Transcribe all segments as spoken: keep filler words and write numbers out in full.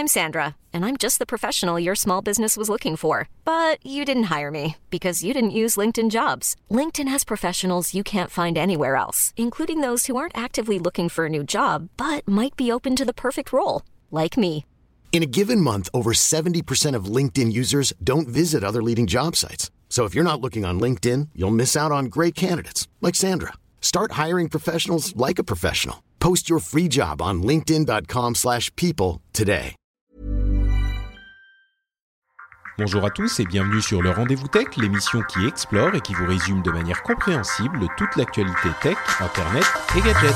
I'm Sandra, and I'm just the professional your small business was looking for. But you didn't hire me because you didn't use LinkedIn Jobs. LinkedIn has professionals you can't find anywhere else, including those who aren't actively looking for a new job, but might be open to the perfect role, like me. In a given month, over seventy percent of LinkedIn users don't visit other leading job sites. So if you're not looking on LinkedIn, you'll miss out on great candidates like Sandra. Start hiring professionals like a professional. Post your free job on linkedin dot com slash people today. Bonjour à tous et bienvenue sur le Rendez-vous Tech, l'émission qui explore et qui vous résume de manière compréhensible toute l'actualité tech, internet et gadgets.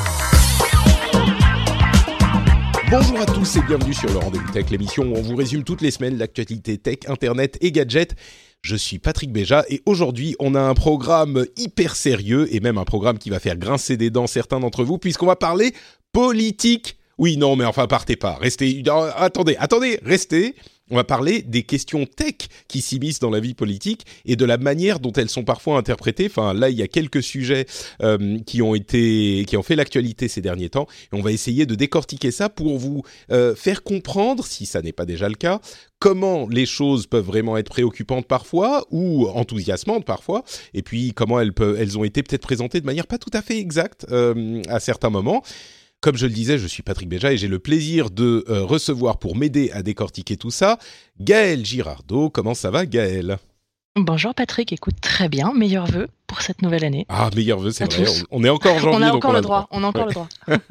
Bonjour à tous et bienvenue sur le Rendez-vous Tech, l'émission où on vous résume toutes les semaines l'actualité tech, internet et gadgets. Je suis Patrick Béja et aujourd'hui on a un programme hyper sérieux et même un programme qui va faire grincer des dents certains d'entre vous puisqu'on va parler politique. Oui, non, mais enfin partez pas, restez, non, attendez, attendez, restez. On va parler des questions tech qui s'immiscent dans la vie politique et de la manière dont elles sont parfois interprétées. Enfin, là, il y a quelques sujets euh, qui ont été, qui ont fait l'actualité ces derniers temps. Et on va essayer de décortiquer ça pour vous euh, faire comprendre, si ça n'est pas déjà le cas, comment les choses peuvent vraiment être préoccupantes parfois ou enthousiasmantes parfois. Et puis, comment elles peuvent, elles ont été peut-être présentées de manière pas tout à fait exacte euh, à certains moments. Comme je le disais, je suis Patrick Béja et j'ai le plaisir de euh, recevoir pour m'aider à décortiquer tout ça, Gaëlle Girardot. Comment ça va, Gaëlle ? Bonjour Patrick, écoute, très bien, meilleurs vœux pour cette nouvelle année. Ah, meilleurs vœux, c'est à vrai, tous. on, on est encore en janvier. On a donc encore on le a droit, on a encore ouais. le droit.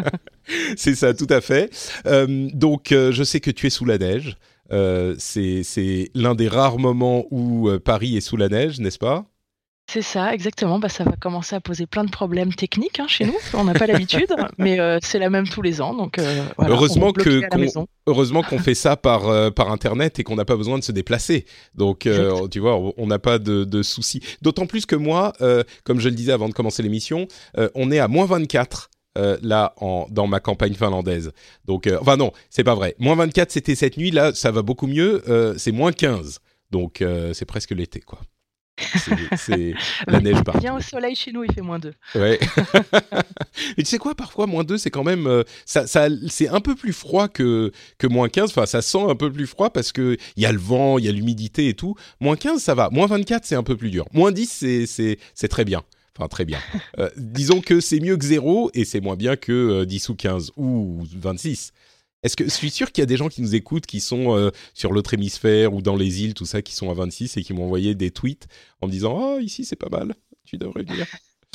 C'est ça, tout à fait. Euh, donc, euh, je sais que tu es sous la neige. Euh, c'est, c'est l'un des rares moments où euh, Paris est sous la neige, n'est-ce pas ? C'est ça, exactement. Bah, ça va commencer à poser plein de problèmes techniques hein, chez nous. On n'a pas l'habitude, mais euh, c'est la même tous les ans. Donc, euh, voilà, heureusement, que, qu'on, heureusement qu'on fait ça par, euh, par Internet et qu'on n'a pas besoin de se déplacer. Donc, euh, tu vois, on n'a pas de, de soucis. D'autant plus que moi, euh, comme je le disais avant de commencer l'émission, euh, on est à moins vingt-quatre. Euh, là, en, dans ma campagne finlandaise. Donc, euh, enfin non, c'est pas vrai. moins vingt-quatre, c'était cette nuit. Là, ça va beaucoup mieux. Euh, c'est moins quinze. Donc, euh, c'est presque l'été, quoi. C'est, c'est la neige partout. Viens au soleil chez nous, il fait moins deux. Ouais. Et tu sais quoi, parfois moins deux, c'est quand même euh, ça, ça, c'est un peu plus froid que que moins quinze. Enfin, ça sent un peu plus froid parce que il y a le vent, il y a l'humidité et tout. moins quinze, ça va. moins vingt-quatre, c'est un peu plus dur. moins dix, c'est c'est c'est très bien. Enfin, très bien. Euh, disons que c'est mieux que zéro et c'est moins bien que euh, dix ou quinze ou vingt-six. Est-ce que je suis sûr qu'il y a des gens qui nous écoutent qui sont euh, sur l'autre hémisphère ou dans les îles, tout ça, qui sont à vingt-six et qui m'ont envoyé des tweets en me disant « Oh, ici, c'est pas mal, tu devrais venir. »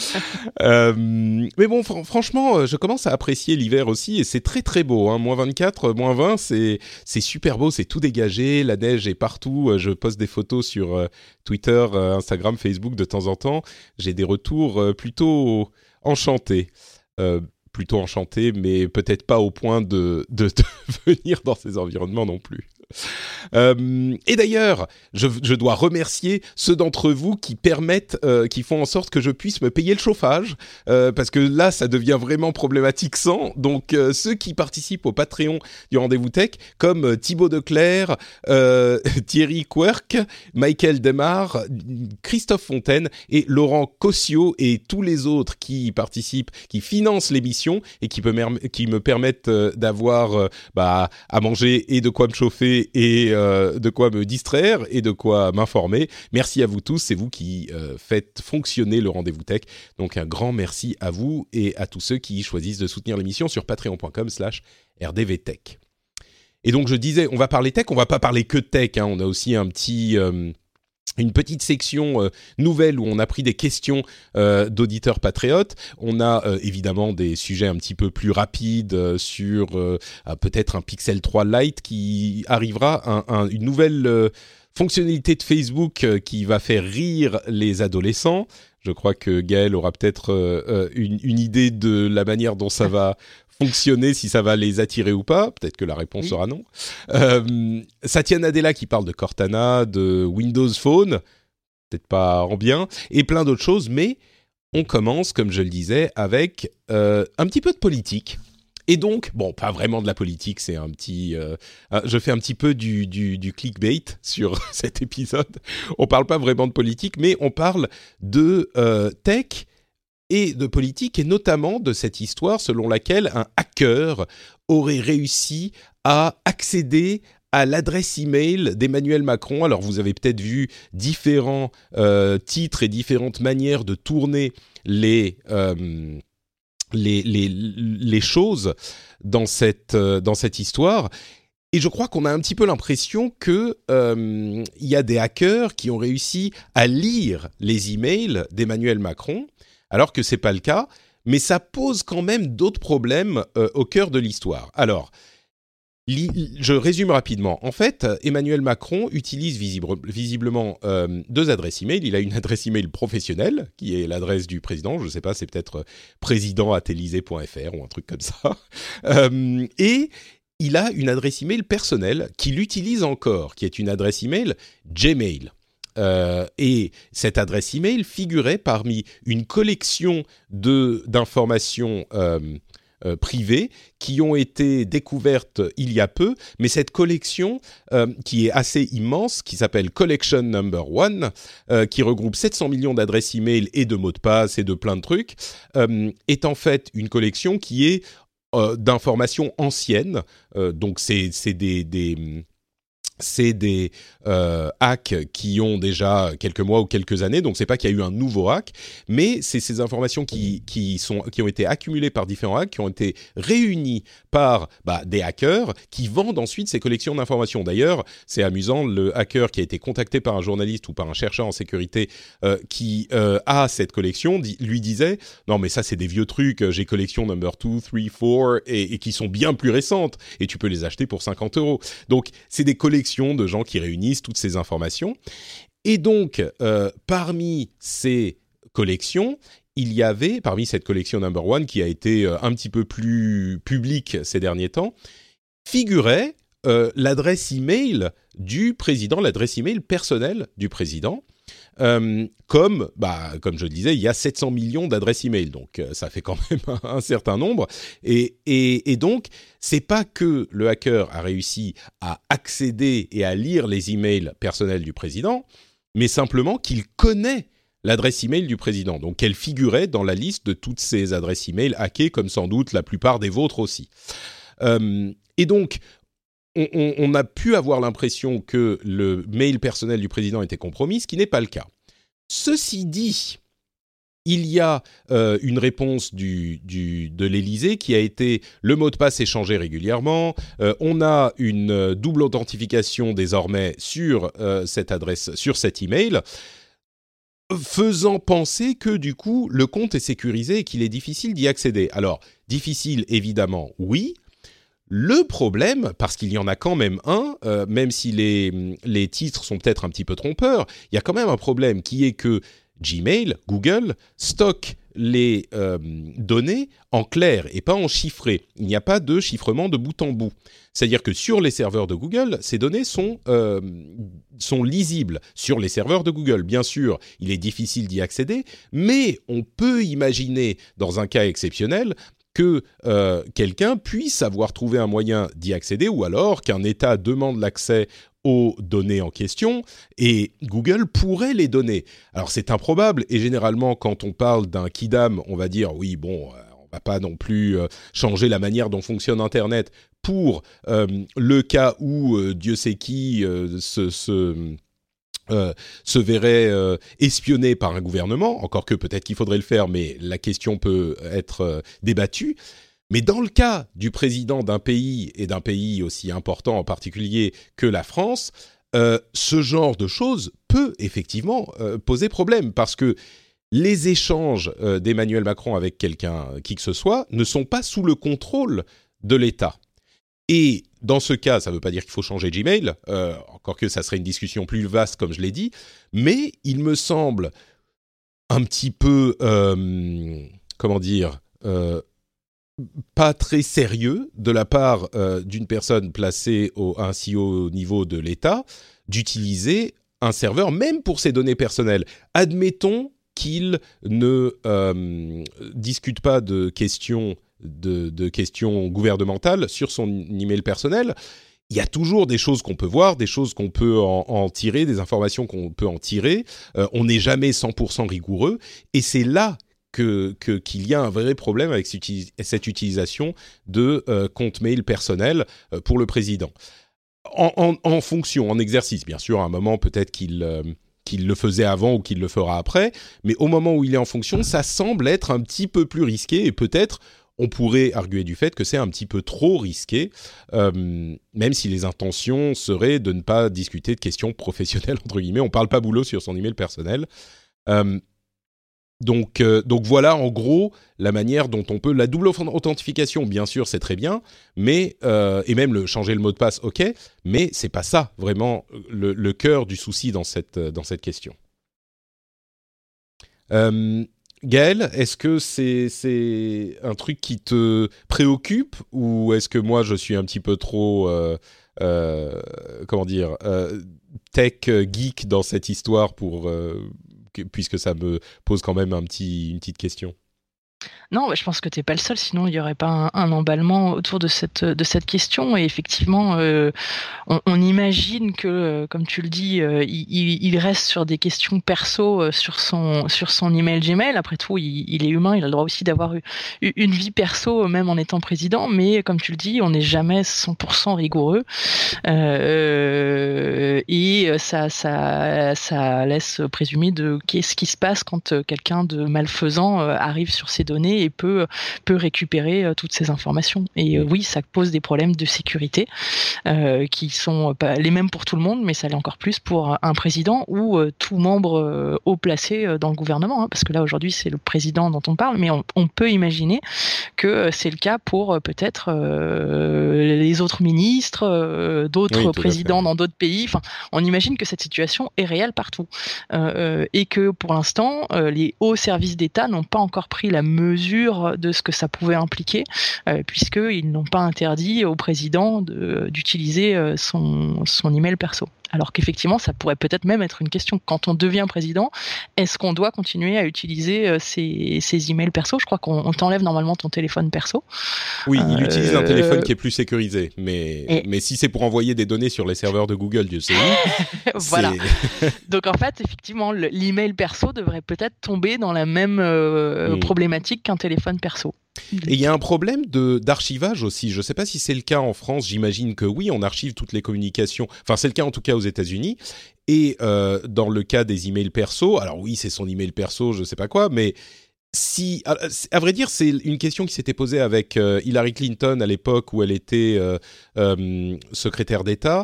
euh, Mais bon, fr- franchement, je commence à apprécier l'hiver aussi et c'est très très beau. Hein. moins vingt-quatre, moins vingt, c'est, c'est super beau, c'est tout dégagé, la neige est partout. Je poste des photos sur euh, Twitter, euh, Instagram, Facebook de temps en temps. J'ai des retours euh, plutôt enchantés. Euh, plutôt enchanté, mais peut-être pas au point de, de, de venir dans ces environnements non plus. Euh, et d'ailleurs, je, je dois remercier ceux d'entre vous qui permettent, euh, qui font en sorte que je puisse me payer le chauffage, euh, parce que là, ça devient vraiment problématique sans. Donc, euh, ceux qui participent au Patreon du Rendez-vous Tech, comme euh, Thibaut Declerc, euh, Thierry Quirk, Michael Demar, Christophe Fontaine et Laurent Cossio et tous les autres qui participent, qui financent l'émission et qui, peut mer- qui me permettent euh, d'avoir euh, bah, à manger et de quoi me chauffer et euh, de quoi me distraire et de quoi m'informer. Merci à vous tous, c'est vous qui euh, faites fonctionner le Rendez-vous Tech. Donc un grand merci à vous et à tous ceux qui choisissent de soutenir l'émission sur patreon.com slash rdvtech. Et donc je disais, on va parler tech, on va pas parler que de tech, hein. On a aussi un petit... Euh, une petite section euh, nouvelle où on a pris des questions euh, d'auditeurs patriotes. On a euh, évidemment des sujets un petit peu plus rapides euh, sur euh, euh, peut-être un Pixel trois Lite qui arrivera, un, un, une nouvelle euh, fonctionnalité de Facebook euh, qui va faire rire les adolescents. Je crois que Gaëlle aura peut-être euh, une, une idée de la manière dont ça va fonctionner, si ça va les attirer ou pas. Peut-être que la réponse oui. sera non. Euh, Satya Nadella qui parle de Cortana, de Windows Phone, peut-être pas en bien, et plein d'autres choses. Mais on commence, comme je le disais, avec euh, un petit peu de politique. Et donc, bon, pas vraiment de la politique, c'est un petit... Euh, je fais un petit peu du, du, du clickbait sur cet épisode. On parle pas vraiment de politique, mais on parle de euh, tech et de politique, et notamment de cette histoire selon laquelle un hacker aurait réussi a accédé à l'adresse email d'Emmanuel Macron. Alors, vous avez peut-être vu différents euh, titres et différentes manières de tourner les, euh, les, les, les choses dans cette, euh, dans cette histoire. Et je crois qu'on a un petit peu l'impression qu'il euh, y a des hackers qui ont réussi à lire les emails d'Emmanuel Macron, alors que ce n'est pas le cas. Mais ça pose quand même d'autres problèmes euh, au cœur de l'histoire. Alors, je résume rapidement. En fait, Emmanuel Macron utilise visible, visiblement euh, deux adresses email. Il a une adresse email professionnelle, qui est l'adresse du président. Je ne sais pas, c'est peut-être président arobase élysée point f r ou un truc comme ça. Euh, et il a une adresse email personnelle qu'il utilise encore, qui est une adresse email Gmail. Euh, et cette adresse email figurait parmi une collection de, d'informations euh, Euh, privées qui ont été découvertes il y a peu, mais cette collection euh, qui est assez immense, qui s'appelle Collection Number One, euh, qui regroupe sept cents millions d'adresses email et de mots de passe et de plein de trucs, euh, est en fait une collection qui est euh, d'informations anciennes. Euh, donc c'est, c'est des, des c'est des euh, hacks qui ont déjà quelques mois ou quelques années, donc c'est pas qu'il y a eu un nouveau hack, mais c'est ces informations qui qui sont qui ont été accumulées par différents hacks, qui ont été réunies par bah, des hackers qui vendent ensuite ces collections d'informations. D'ailleurs, c'est amusant, le hacker qui a été contacté par un journaliste ou par un chercheur en sécurité euh, qui euh, a cette collection di- lui disait non mais ça c'est des vieux trucs, j'ai collection number two, three, four et, et qui sont bien plus récentes et tu peux les acheter pour cinquante euros. Donc c'est des collections de gens qui réunissent toutes ces informations. Et donc, euh, parmi ces collections, il y avait, parmi cette collection number one, qui a été euh, un petit peu plus publique ces derniers temps, figurait euh, l'adresse email du président, l'adresse email personnelle du président. Euh, comme, bah, comme je le disais, il y a sept cents millions d'adresses email, donc euh, ça fait quand même un, un certain nombre. Et, et, et donc, c'est pas que le hacker a réussi à accéder et à lire les emails personnels du président, mais simplement qu'il connaît l'adresse email du président, donc qu'elle figurait dans la liste de toutes ces adresses email hackées, comme sans doute la plupart des vôtres aussi. Euh, et donc, On, on, on a pu avoir l'impression que le mail personnel du président était compromis, ce qui n'est pas le cas. Ceci dit, il y a euh, une réponse du, du, de l'Élysée qui a été le mot de passe échangé régulièrement. Euh, on a une double authentification désormais sur euh, cette adresse, sur cet email, faisant penser que du coup le compte est sécurisé et qu'il est difficile d'y accéder. Alors difficile évidemment, oui. Le problème, parce qu'il y en a quand même un, euh, même si les, les titres sont peut-être un petit peu trompeurs, il y a quand même un problème qui est que Gmail, Google, stocke les euh, données en clair et pas en chiffré. Il n'y a pas de chiffrement de bout en bout. C'est-à-dire que sur les serveurs de Google, ces données sont, euh, sont lisibles sur les serveurs de Google. Bien sûr, il est difficile d'y accéder, mais on peut imaginer, dans un cas exceptionnel, que euh, quelqu'un puisse avoir trouvé un moyen d'y accéder ou alors qu'un État demande l'accès aux données en question et Google pourrait les donner. Alors c'est improbable et généralement quand on parle d'un Quidam, on va dire oui bon, euh, on va pas non plus euh, changer la manière dont fonctionne Internet pour euh, le cas où euh, Dieu sait qui euh, se... se Euh, se verrait euh, espionné par un gouvernement, encore que peut-être qu'il faudrait le faire, mais la question peut être euh, débattue. Mais dans le cas du président d'un pays, et d'un pays aussi important en particulier que la France, euh, ce genre de choses peut effectivement euh, poser problème, parce que les échanges euh, d'Emmanuel Macron avec quelqu'un, qui que ce soit, ne sont pas sous le contrôle de l'État. Et dans ce cas, ça ne veut pas dire qu'il faut changer Gmail, euh, encore que ça serait une discussion plus vaste, comme je l'ai dit, mais il me semble un petit peu, euh, comment dire, euh, pas très sérieux de la part euh, d'une personne placée au, à un si haut niveau de l'État d'utiliser un serveur, même pour ses données personnelles. Admettons qu'il ne euh, discute pas de questions De, de questions gouvernementales sur son email personnel. Il y a toujours des choses qu'on peut voir, des choses qu'on peut en, en tirer, des informations qu'on peut en tirer. Euh, on n'est jamais cent pour cent rigoureux. Et c'est là que, que qu'il y a un vrai problème avec cette utilisation de euh, compte mail personnel euh, pour le président. En, en, en fonction, en exercice, bien sûr, à un moment peut-être qu'il euh, qu'il le faisait avant ou qu'il le fera après, mais au moment où il est en fonction, ça semble être un petit peu plus risqué et peut-être on pourrait arguer du fait que c'est un petit peu trop risqué, euh, même si les intentions seraient de ne pas discuter de questions professionnelles, entre guillemets. On ne parle pas boulot sur son email personnel. Euh, donc, euh, donc voilà, en gros, la manière dont on peut... La double authentification, bien sûr, c'est très bien, mais, euh, et même le, changer le mot de passe, ok, mais ce n'est pas ça, vraiment, le, le cœur du souci dans cette, dans cette question. Euh, Gaël, est-ce que c'est, c'est un truc qui te préoccupe ou est-ce que moi, je suis un petit peu trop... Euh, euh, comment dire euh, tech geek dans cette histoire pour... Euh, puisque ça me pose quand même un petit, une petite question. Non, bah, je pense que tu n'es pas le seul, sinon il n'y aurait pas un, un emballement autour de cette, de cette question. Et effectivement, euh, on, on imagine que, euh, comme tu le dis, euh, il, il reste sur des questions perso euh, sur, son, sur son email Gmail. Après tout, il, il est humain, il a le droit aussi d'avoir eu, eu une vie perso, même en étant président. Mais comme tu le dis, on n'est jamais cent pour cent rigoureux. Euh, et ça, ça, ça laisse présumer de qu'est-ce qui se passe quand quelqu'un de malfaisant arrive sur ces données et peut, peut récupérer euh, toutes ces informations. Et euh, oui, ça pose des problèmes de sécurité euh, qui sont pas les mêmes pour tout le monde, mais ça l'est encore plus pour un président ou euh, tout membre euh, haut placé euh, dans le gouvernement, hein, parce que là aujourd'hui c'est le président dont on parle, mais on, on peut imaginer que euh, c'est le cas pour euh, peut-être euh, les autres ministres, euh, d'autres oui, présidents dans d'autres pays. Enfin, on imagine que cette situation est réelle partout euh, et que pour l'instant euh, les hauts services d'État n'ont pas encore pris la mesure de ce que ça pouvait impliquer, euh, puisqu'ils n'ont pas interdit au président de, d'utiliser euh, son, son email perso. Alors qu'effectivement, ça pourrait peut-être même être une question. Quand on devient président, est-ce qu'on doit continuer à utiliser euh, ses, ses emails perso ? Je crois qu'on on t'enlève normalement ton téléphone perso. Oui, il euh, utilise un téléphone qui est plus sécurisé. Mais, et... mais si c'est pour envoyer des données sur les serveurs de Google, Dieu sait où. Voilà. Donc en fait, effectivement, le, l'email perso devrait peut-être tomber dans la même euh, mmh. problématique qu'un téléphone perso. Et il y a un problème de, d'archivage aussi. Je ne sais pas si c'est le cas en France. J'imagine que oui, on archive toutes les communications. Enfin, c'est le cas en tout cas aux États-Unis. Et euh, dans le cas des emails perso, alors oui, c'est son email perso, je ne sais pas quoi, mais si, à, à vrai dire, c'est une question qui s'était posée avec euh, Hillary Clinton à l'époque où elle était euh, euh, secrétaire d'État.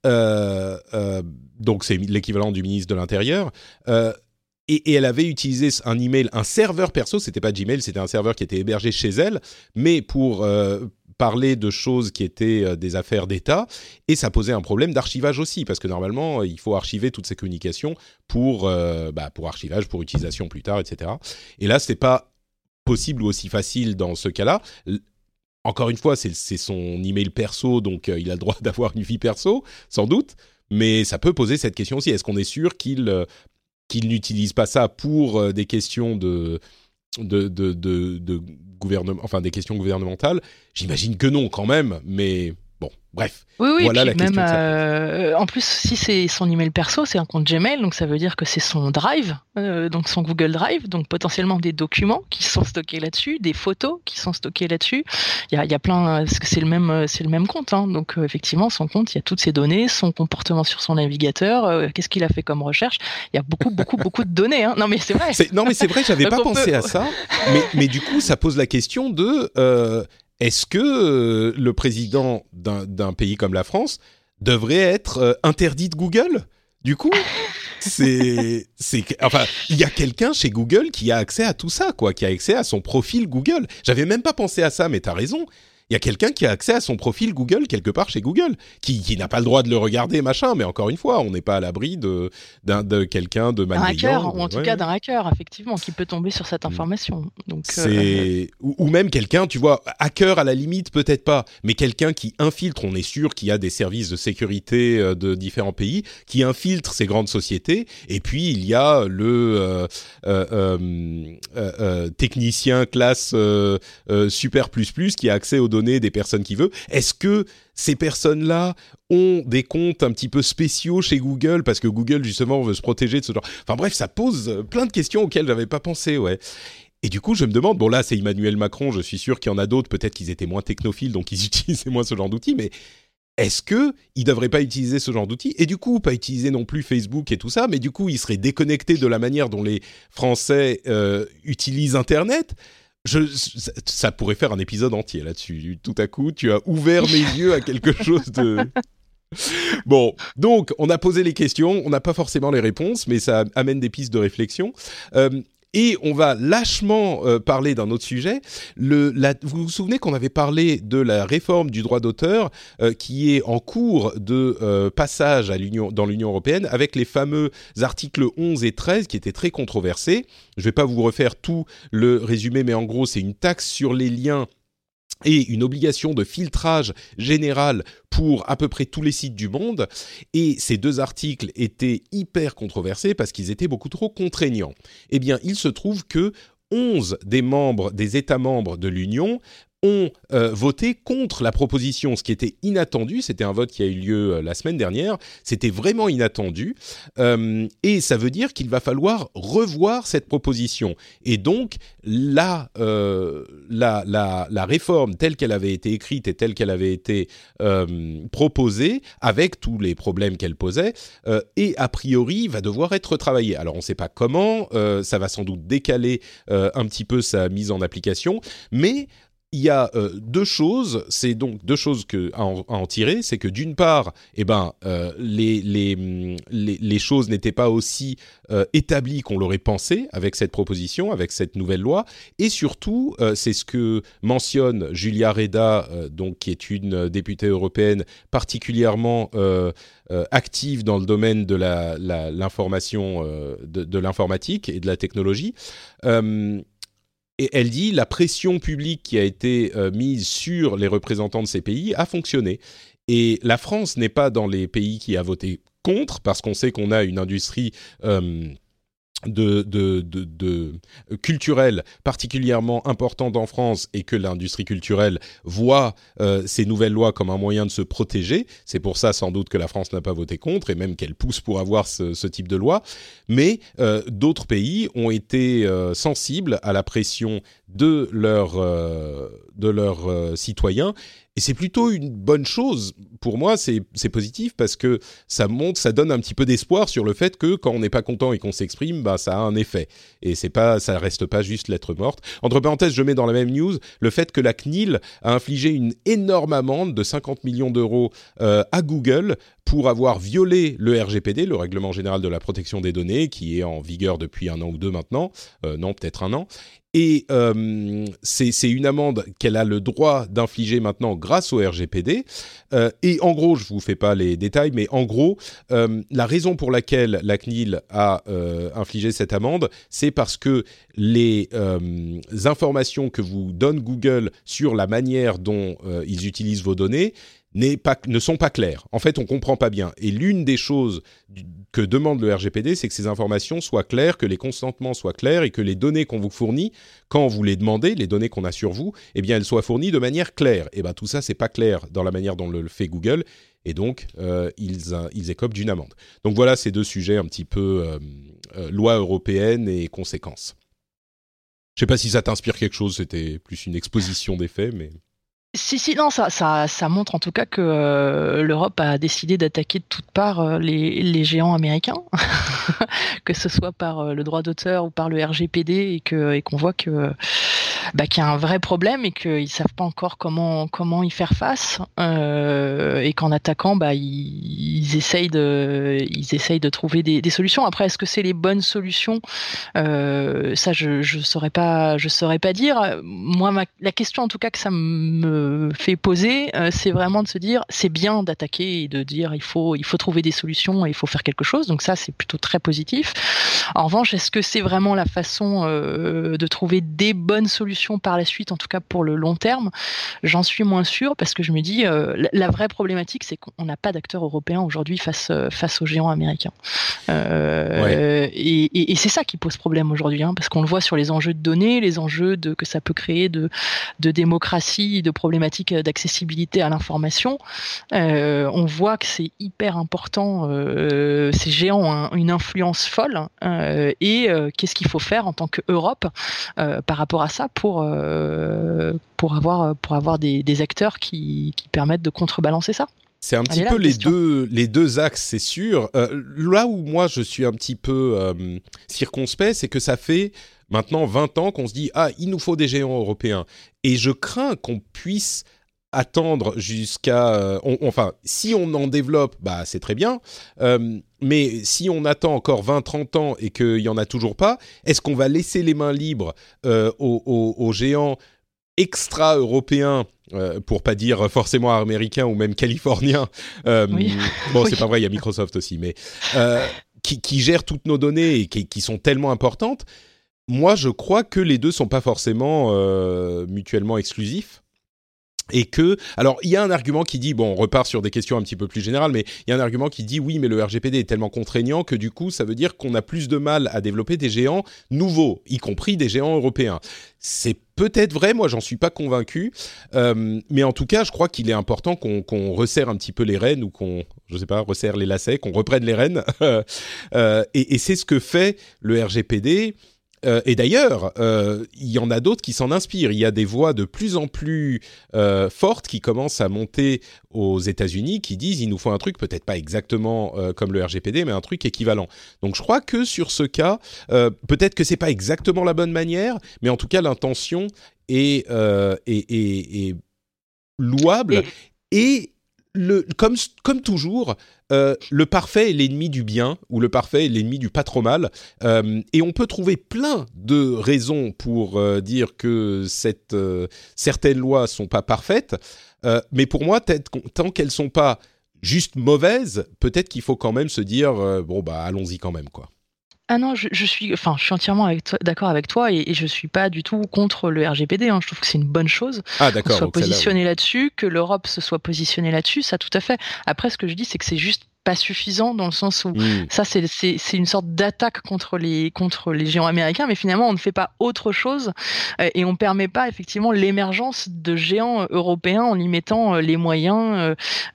Euh, euh, donc, c'est l'équivalent du ministre de l'Intérieur. Euh, Et, et elle avait utilisé un email, un serveur perso, c'était pas Gmail, c'était un serveur qui était hébergé chez elle, mais pour euh, parler de choses qui étaient euh, des affaires d'État, et ça posait un problème d'archivage aussi, parce que normalement, il faut archiver toutes ces communications pour, euh, bah, pour archivage, pour utilisation plus tard, et cetera. Et là, c'était pas possible ou aussi facile dans ce cas-là. Encore une fois, c'est, c'est son email perso, donc euh, il a le droit d'avoir une vie perso, sans doute, mais ça peut poser cette question aussi. Est-ce qu'on est sûr qu'il... Euh, qu'il n'utilise pas ça pour euh, des questions de, de, de, de, de gouvernement, enfin des questions gouvernementales. J'imagine que non quand même, mais bon, bref. Oui, oui, voilà la puis même, question. Euh, en plus, si c'est son email perso, c'est un compte Gmail, donc ça veut dire que c'est son Drive, euh, donc son Google Drive, donc potentiellement des documents qui sont stockés là-dessus, des photos qui sont stockées là-dessus. Il y a, il y a plein, parce que c'est le même, c'est le même compte, hein, donc euh, effectivement, son compte, il y a toutes ces données, son comportement sur son navigateur, euh, qu'est-ce qu'il a fait comme recherche. Il y a beaucoup, beaucoup, beaucoup de données. Hein. Non, mais c'est vrai. C'est, non, mais c'est vrai, j'avais donc pas pensé peut... à ça, mais, mais du coup, ça pose la question de euh, est-ce que euh, le président d'un, d'un pays comme la France devrait être euh, interdit de Google ? Du coup, c'est, c'est, enfin, il y a quelqu'un chez Google qui a accès à tout ça, quoi, qui a accès à son profil Google. J'avais même pas pensé à ça, mais t'as raison. Il y a quelqu'un qui a accès à son profil Google quelque part chez Google, qui, qui n'a pas le droit de le regarder, machin, mais encore une fois, on n'est pas à l'abri de, d'un, de quelqu'un de malveillant. Un hacker, ou en tout ouais. cas d'un hacker, effectivement, qui peut tomber sur cette information. Donc, c'est... Euh... Ou, ou même quelqu'un, tu vois, hacker à la limite, peut-être pas, mais quelqu'un qui infiltre, on est sûr qu'il y a des services de sécurité de différents pays, qui infiltrent ces grandes sociétés, et puis il y a le euh, euh, euh, euh, technicien classe euh, euh, super plus plus qui a accès aux données des personnes qu'il veut. Est-ce que ces personnes-là ont des comptes un petit peu spéciaux chez Google parce que Google justement veut se protéger de ce genre. Enfin bref, ça pose plein de questions auxquelles j'avais pas pensé, ouais. Et du coup, je me demande, bon là, c'est Emmanuel Macron, je suis sûr qu'il y en a d'autres, peut-être qu'ils étaient moins technophiles, donc ils utilisaient moins ce genre d'outils, mais est-ce qu'ils ne devraient pas utiliser ce genre d'outils ? Et du coup, pas utiliser non plus Facebook et tout ça, mais du coup, ils seraient déconnectés de la manière dont les Français euh, utilisent Internet. Je, ça, ça pourrait faire un épisode entier là-dessus. Tout à coup, tu as ouvert mes yeux à quelque chose de... Bon, donc, on a posé les questions, on n'a pas forcément les réponses, mais ça amène des pistes de réflexion. Euh, Et on va lâchement euh, parler d'un autre sujet. Le, la, vous vous souvenez qu'on avait parlé de la réforme du droit d'auteur euh, qui est en cours de euh, passage à l'Union, dans l'Union européenne avec les fameux articles onze et treize qui étaient très controversés. Je ne vais pas vous refaire tout le résumé, mais en gros, c'est une taxe sur les liens et une obligation de filtrage général pour à peu près tous les sites du monde. Et ces deux articles étaient hyper controversés parce qu'ils étaient beaucoup trop contraignants. Eh bien, il se trouve que onze des membres, des États membres de l'Union ont euh, voté contre la proposition, ce qui était inattendu. C'était un vote qui a eu lieu euh, la semaine dernière. C'était vraiment inattendu. Euh, et ça veut dire qu'il va falloir revoir cette proposition. Et donc, la, euh, la, la, la réforme telle qu'elle avait été écrite et telle qu'elle avait été euh, proposée, avec tous les problèmes qu'elle posait, euh, et a priori, va devoir être retravaillée. Alors, on ne sait pas comment. Euh, ça va sans doute décaler euh, un petit peu sa mise en application. Mais il y a euh, deux choses, c'est donc deux choses que, à, en, à en tirer, c'est que d'une part, eh ben, euh, les, les, les, les choses n'étaient pas aussi euh, établies qu'on l'aurait pensé avec cette proposition, avec cette nouvelle loi, et surtout, euh, c'est ce que mentionne Julia Reda, euh, donc, qui est une députée européenne particulièrement euh, euh, active dans le domaine de la, la, l'information, euh, de, de l'informatique et de la technologie. Euh, Et elle dit la pression publique qui a été euh, mise sur les représentants de ces pays a fonctionné. Et la France n'est pas dans les pays qui a voté contre, parce qu'on sait qu'on a une industrie euh, de, de, de, de culturelle particulièrement importante en France et que l'industrie culturelle voit euh, ces nouvelles lois comme un moyen de se protéger. C'est pour ça sans doute que la France n'a pas voté contre et même qu'elle pousse pour avoir ce, ce type de loi. Mais euh, d'autres pays ont été euh, sensibles à la pression de leurs euh, de leurs euh, citoyens. Et c'est plutôt une bonne chose. Pour moi, c'est, c'est positif parce que ça montre, ça donne un petit peu d'espoir sur le fait que quand on n'est pas content et qu'on s'exprime, bah, ça a un effet. Et c'est pas, ça reste pas juste lettre morte. Entre parenthèses, je mets dans la même news le fait que la C N I L a infligé une énorme amende de cinquante millions d'euros euh, à Google pour avoir violé le R G P D, le Règlement général de la protection des données, qui est en vigueur depuis un an ou deux maintenant. Euh, non, peut-être un an. Et euh, c'est, c'est une amende qu'elle a le droit d'infliger maintenant grâce au R G P D. Euh, et en gros, je vous fais pas les détails, mais en gros, euh, la raison pour laquelle la C N I L a euh, infligé cette amende, c'est parce que les euh, informations que vous donne Google sur la manière dont euh, ils utilisent vos données n'est pas, ne sont pas claires. En fait, on comprend pas bien. Et l'une des choses que demande le R G P D, c'est que ces informations soient claires, que les consentements soient clairs et que les données qu'on vous fournit, quand vous les demandez, les données qu'on a sur vous, eh bien, elles soient fournies de manière claire. Et ben, tout ça, c'est pas clair dans la manière dont le fait Google. Et donc, euh, ils, euh, ils écopent d'une amende. Donc voilà ces deux sujets un petit peu euh, euh, loi européenne et conséquences. Je sais pas si ça t'inspire quelque chose, c'était plus une exposition des faits, mais... Si, si, non, ça, ça, ça montre en tout cas que euh, l'Europe a décidé d'attaquer de toutes parts euh, les, les géants américains, que ce soit par euh, le droit d'auteur ou par le R G P D, et, que, et qu'on voit que, bah, qu'il y a un vrai problème et qu'ils ne savent pas encore comment, comment y faire face, euh, et qu'en attaquant, bah, ils, ils, essayent de, ils essayent de trouver des, des solutions. Après, est-ce que c'est les bonnes solutions ? euh, Ça, je ne saurais pas, je saurais pas dire. Moi, ma, la question en tout cas que ça me fait poser, euh, c'est vraiment de se dire c'est bien d'attaquer et de dire il faut il faut trouver des solutions et il faut faire quelque chose, donc ça c'est plutôt très positif. En revanche, est-ce que c'est vraiment la façon euh, de trouver des bonnes solutions par la suite, en tout cas pour le long terme? J'en suis moins sûre, parce que je me dis euh, la, la vraie problématique, c'est qu'on n'a pas d'acteurs européens aujourd'hui face face aux géants américains, euh, ouais. et, et, et c'est ça qui pose problème aujourd'hui, hein, parce qu'on le voit sur les enjeux de données, les enjeux de, que ça peut créer de, de démocratie, de problématiques d'accessibilité à l'information. Euh, on voit que c'est hyper important. Euh, ces géants ont un, une influence folle, euh, euh, et euh, qu'est-ce qu'il faut faire en tant qu'Europe euh, par rapport à ça pour euh, pour avoir pour avoir des, des acteurs qui, qui permettent de contrebalancer ça. C'est un petit peu les deux, les deux axes, c'est sûr. Euh, là où moi je suis un petit peu euh, circonspect, c'est que ça fait maintenant vingt ans qu'on se dit « Ah, il nous faut des géants européens ». Et je crains qu'on puisse attendre jusqu'à... Euh, on, enfin, si on en développe, bah, c'est très bien. Euh, mais si on attend encore vingt trente ans et qu'il n'y en a toujours pas, est-ce qu'on va laisser les mains libres euh, aux, aux, aux géants extra-européens, euh, pour pas dire forcément américains ou même californiens, euh, oui. bon oui. C'est pas vrai, il y a Microsoft aussi, mais euh, qui, qui gèrent toutes nos données et qui, qui sont tellement importantes. Moi, je crois que les deux sont pas forcément euh, mutuellement exclusifs. Et que, alors, il y a un argument qui dit, bon, on repart sur des questions un petit peu plus générales, mais il y a un argument qui dit, oui, mais le R G P D est tellement contraignant que du coup, ça veut dire qu'on a plus de mal à développer des géants nouveaux, y compris des géants européens. C'est peut-être vrai, moi, j'en suis pas convaincu, euh, mais en tout cas, je crois qu'il est important qu'on, qu'on resserre un petit peu les rênes ou qu'on, je sais pas, resserre les lacets, qu'on reprenne les rênes. euh, et, et c'est ce que fait le R G P D. Euh, et d'ailleurs, euh, il y en a d'autres qui s'en inspirent. Il y a des voix de plus en plus euh, fortes qui commencent à monter aux États-Unis, qui disent il nous faut un truc peut-être pas exactement euh, comme le R G P D, mais un truc équivalent. Donc je crois que sur ce cas, euh, peut-être que c'est pas exactement la bonne manière, mais en tout cas l'intention est euh, est, est, est louable et, et le, comme, comme toujours, euh, le parfait est l'ennemi du bien, ou le parfait est l'ennemi du pas trop mal. Euh, et on peut trouver plein de raisons pour euh, dire que cette, euh, certaines lois ne sont pas parfaites. Euh, mais pour moi, tant qu'elles ne sont pas juste mauvaises, peut-être qu'il faut quand même se dire euh, bon, bah, allons-y quand même, quoi. Ah non, je, je suis, enfin, je suis entièrement avec toi, d'accord avec toi et, et je suis pas du tout contre le R G P D. Hein. Je trouve que c'est une bonne chose ah, d'accord, qu'on soit donc positionné là, oui. là-dessus, que l'Europe se soit positionnée là-dessus. Ça, tout à fait. Après, ce que je dis, c'est que c'est juste pas suffisant dans le sens où mmh. ça, c'est, c'est, c'est une sorte d'attaque contre les, contre les géants américains, mais finalement, on ne fait pas autre chose euh, et on permet pas effectivement l'émergence de géants européens en y mettant euh, les moyens euh,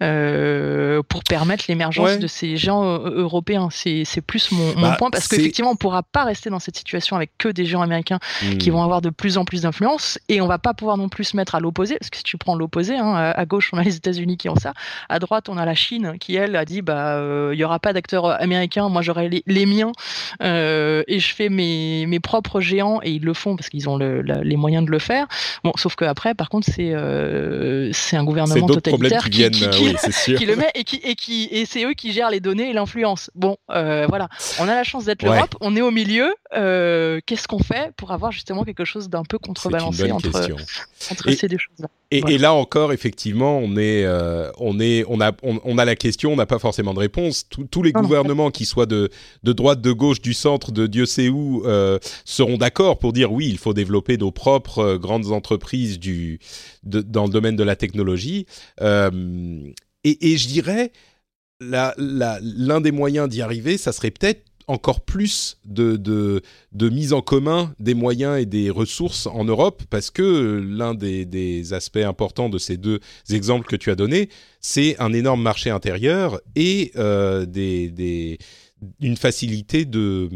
euh, pour permettre l'émergence ouais. de ces géants euh, européens. C'est, c'est plus mon, mon bah, point parce c'est... qu'effectivement, on pourra pas rester dans cette situation avec que des géants américains mmh. qui vont avoir de plus en plus d'influence et on va pas pouvoir non plus se mettre à l'opposé parce que si tu prends l'opposé, hein, à gauche, on a les États-Unis qui ont ça, à droite, on a la Chine qui, elle, a dit bah il euh, y aura pas d'acteurs américains, moi j'aurai les, les miens euh, et je fais mes mes propres géants et ils le font parce qu'ils ont le, la, les moyens de le faire. Bon, sauf que après, par contre, c'est euh, c'est un gouvernement c'est totalitaire qui, qui, viennent, qui, euh, qui, oui, c'est sûr. qui le met et qui et qui et c'est eux qui gèrent les données et l'influence. Bon, euh, voilà, on a la chance d'être ouais. l'Europe, on est au milieu. Euh, qu'est-ce qu'on fait pour avoir justement quelque chose d'un peu contrebalancé entre entre et, ces deux choses-là? Et, voilà. et là encore, effectivement, on est, euh, on est, on a, on, on a la question, on n'a pas forcément de réponse. Tous, tous les non, gouvernements, non. qui soient de, de droite, de gauche, du centre, de Dieu sait où, euh, seront d'accord pour dire oui, il faut développer nos propres euh, grandes entreprises du, de, dans le domaine de la technologie. Euh, et, et je dirais, la, la, l'un des moyens d'y arriver, ça serait peut-être encore plus de, de, de mise en commun des moyens et des ressources en Europe, parce que l'un des, des aspects importants de ces deux exemples que tu as donnés, c'est un énorme marché intérieur et euh, des, des, une facilité de...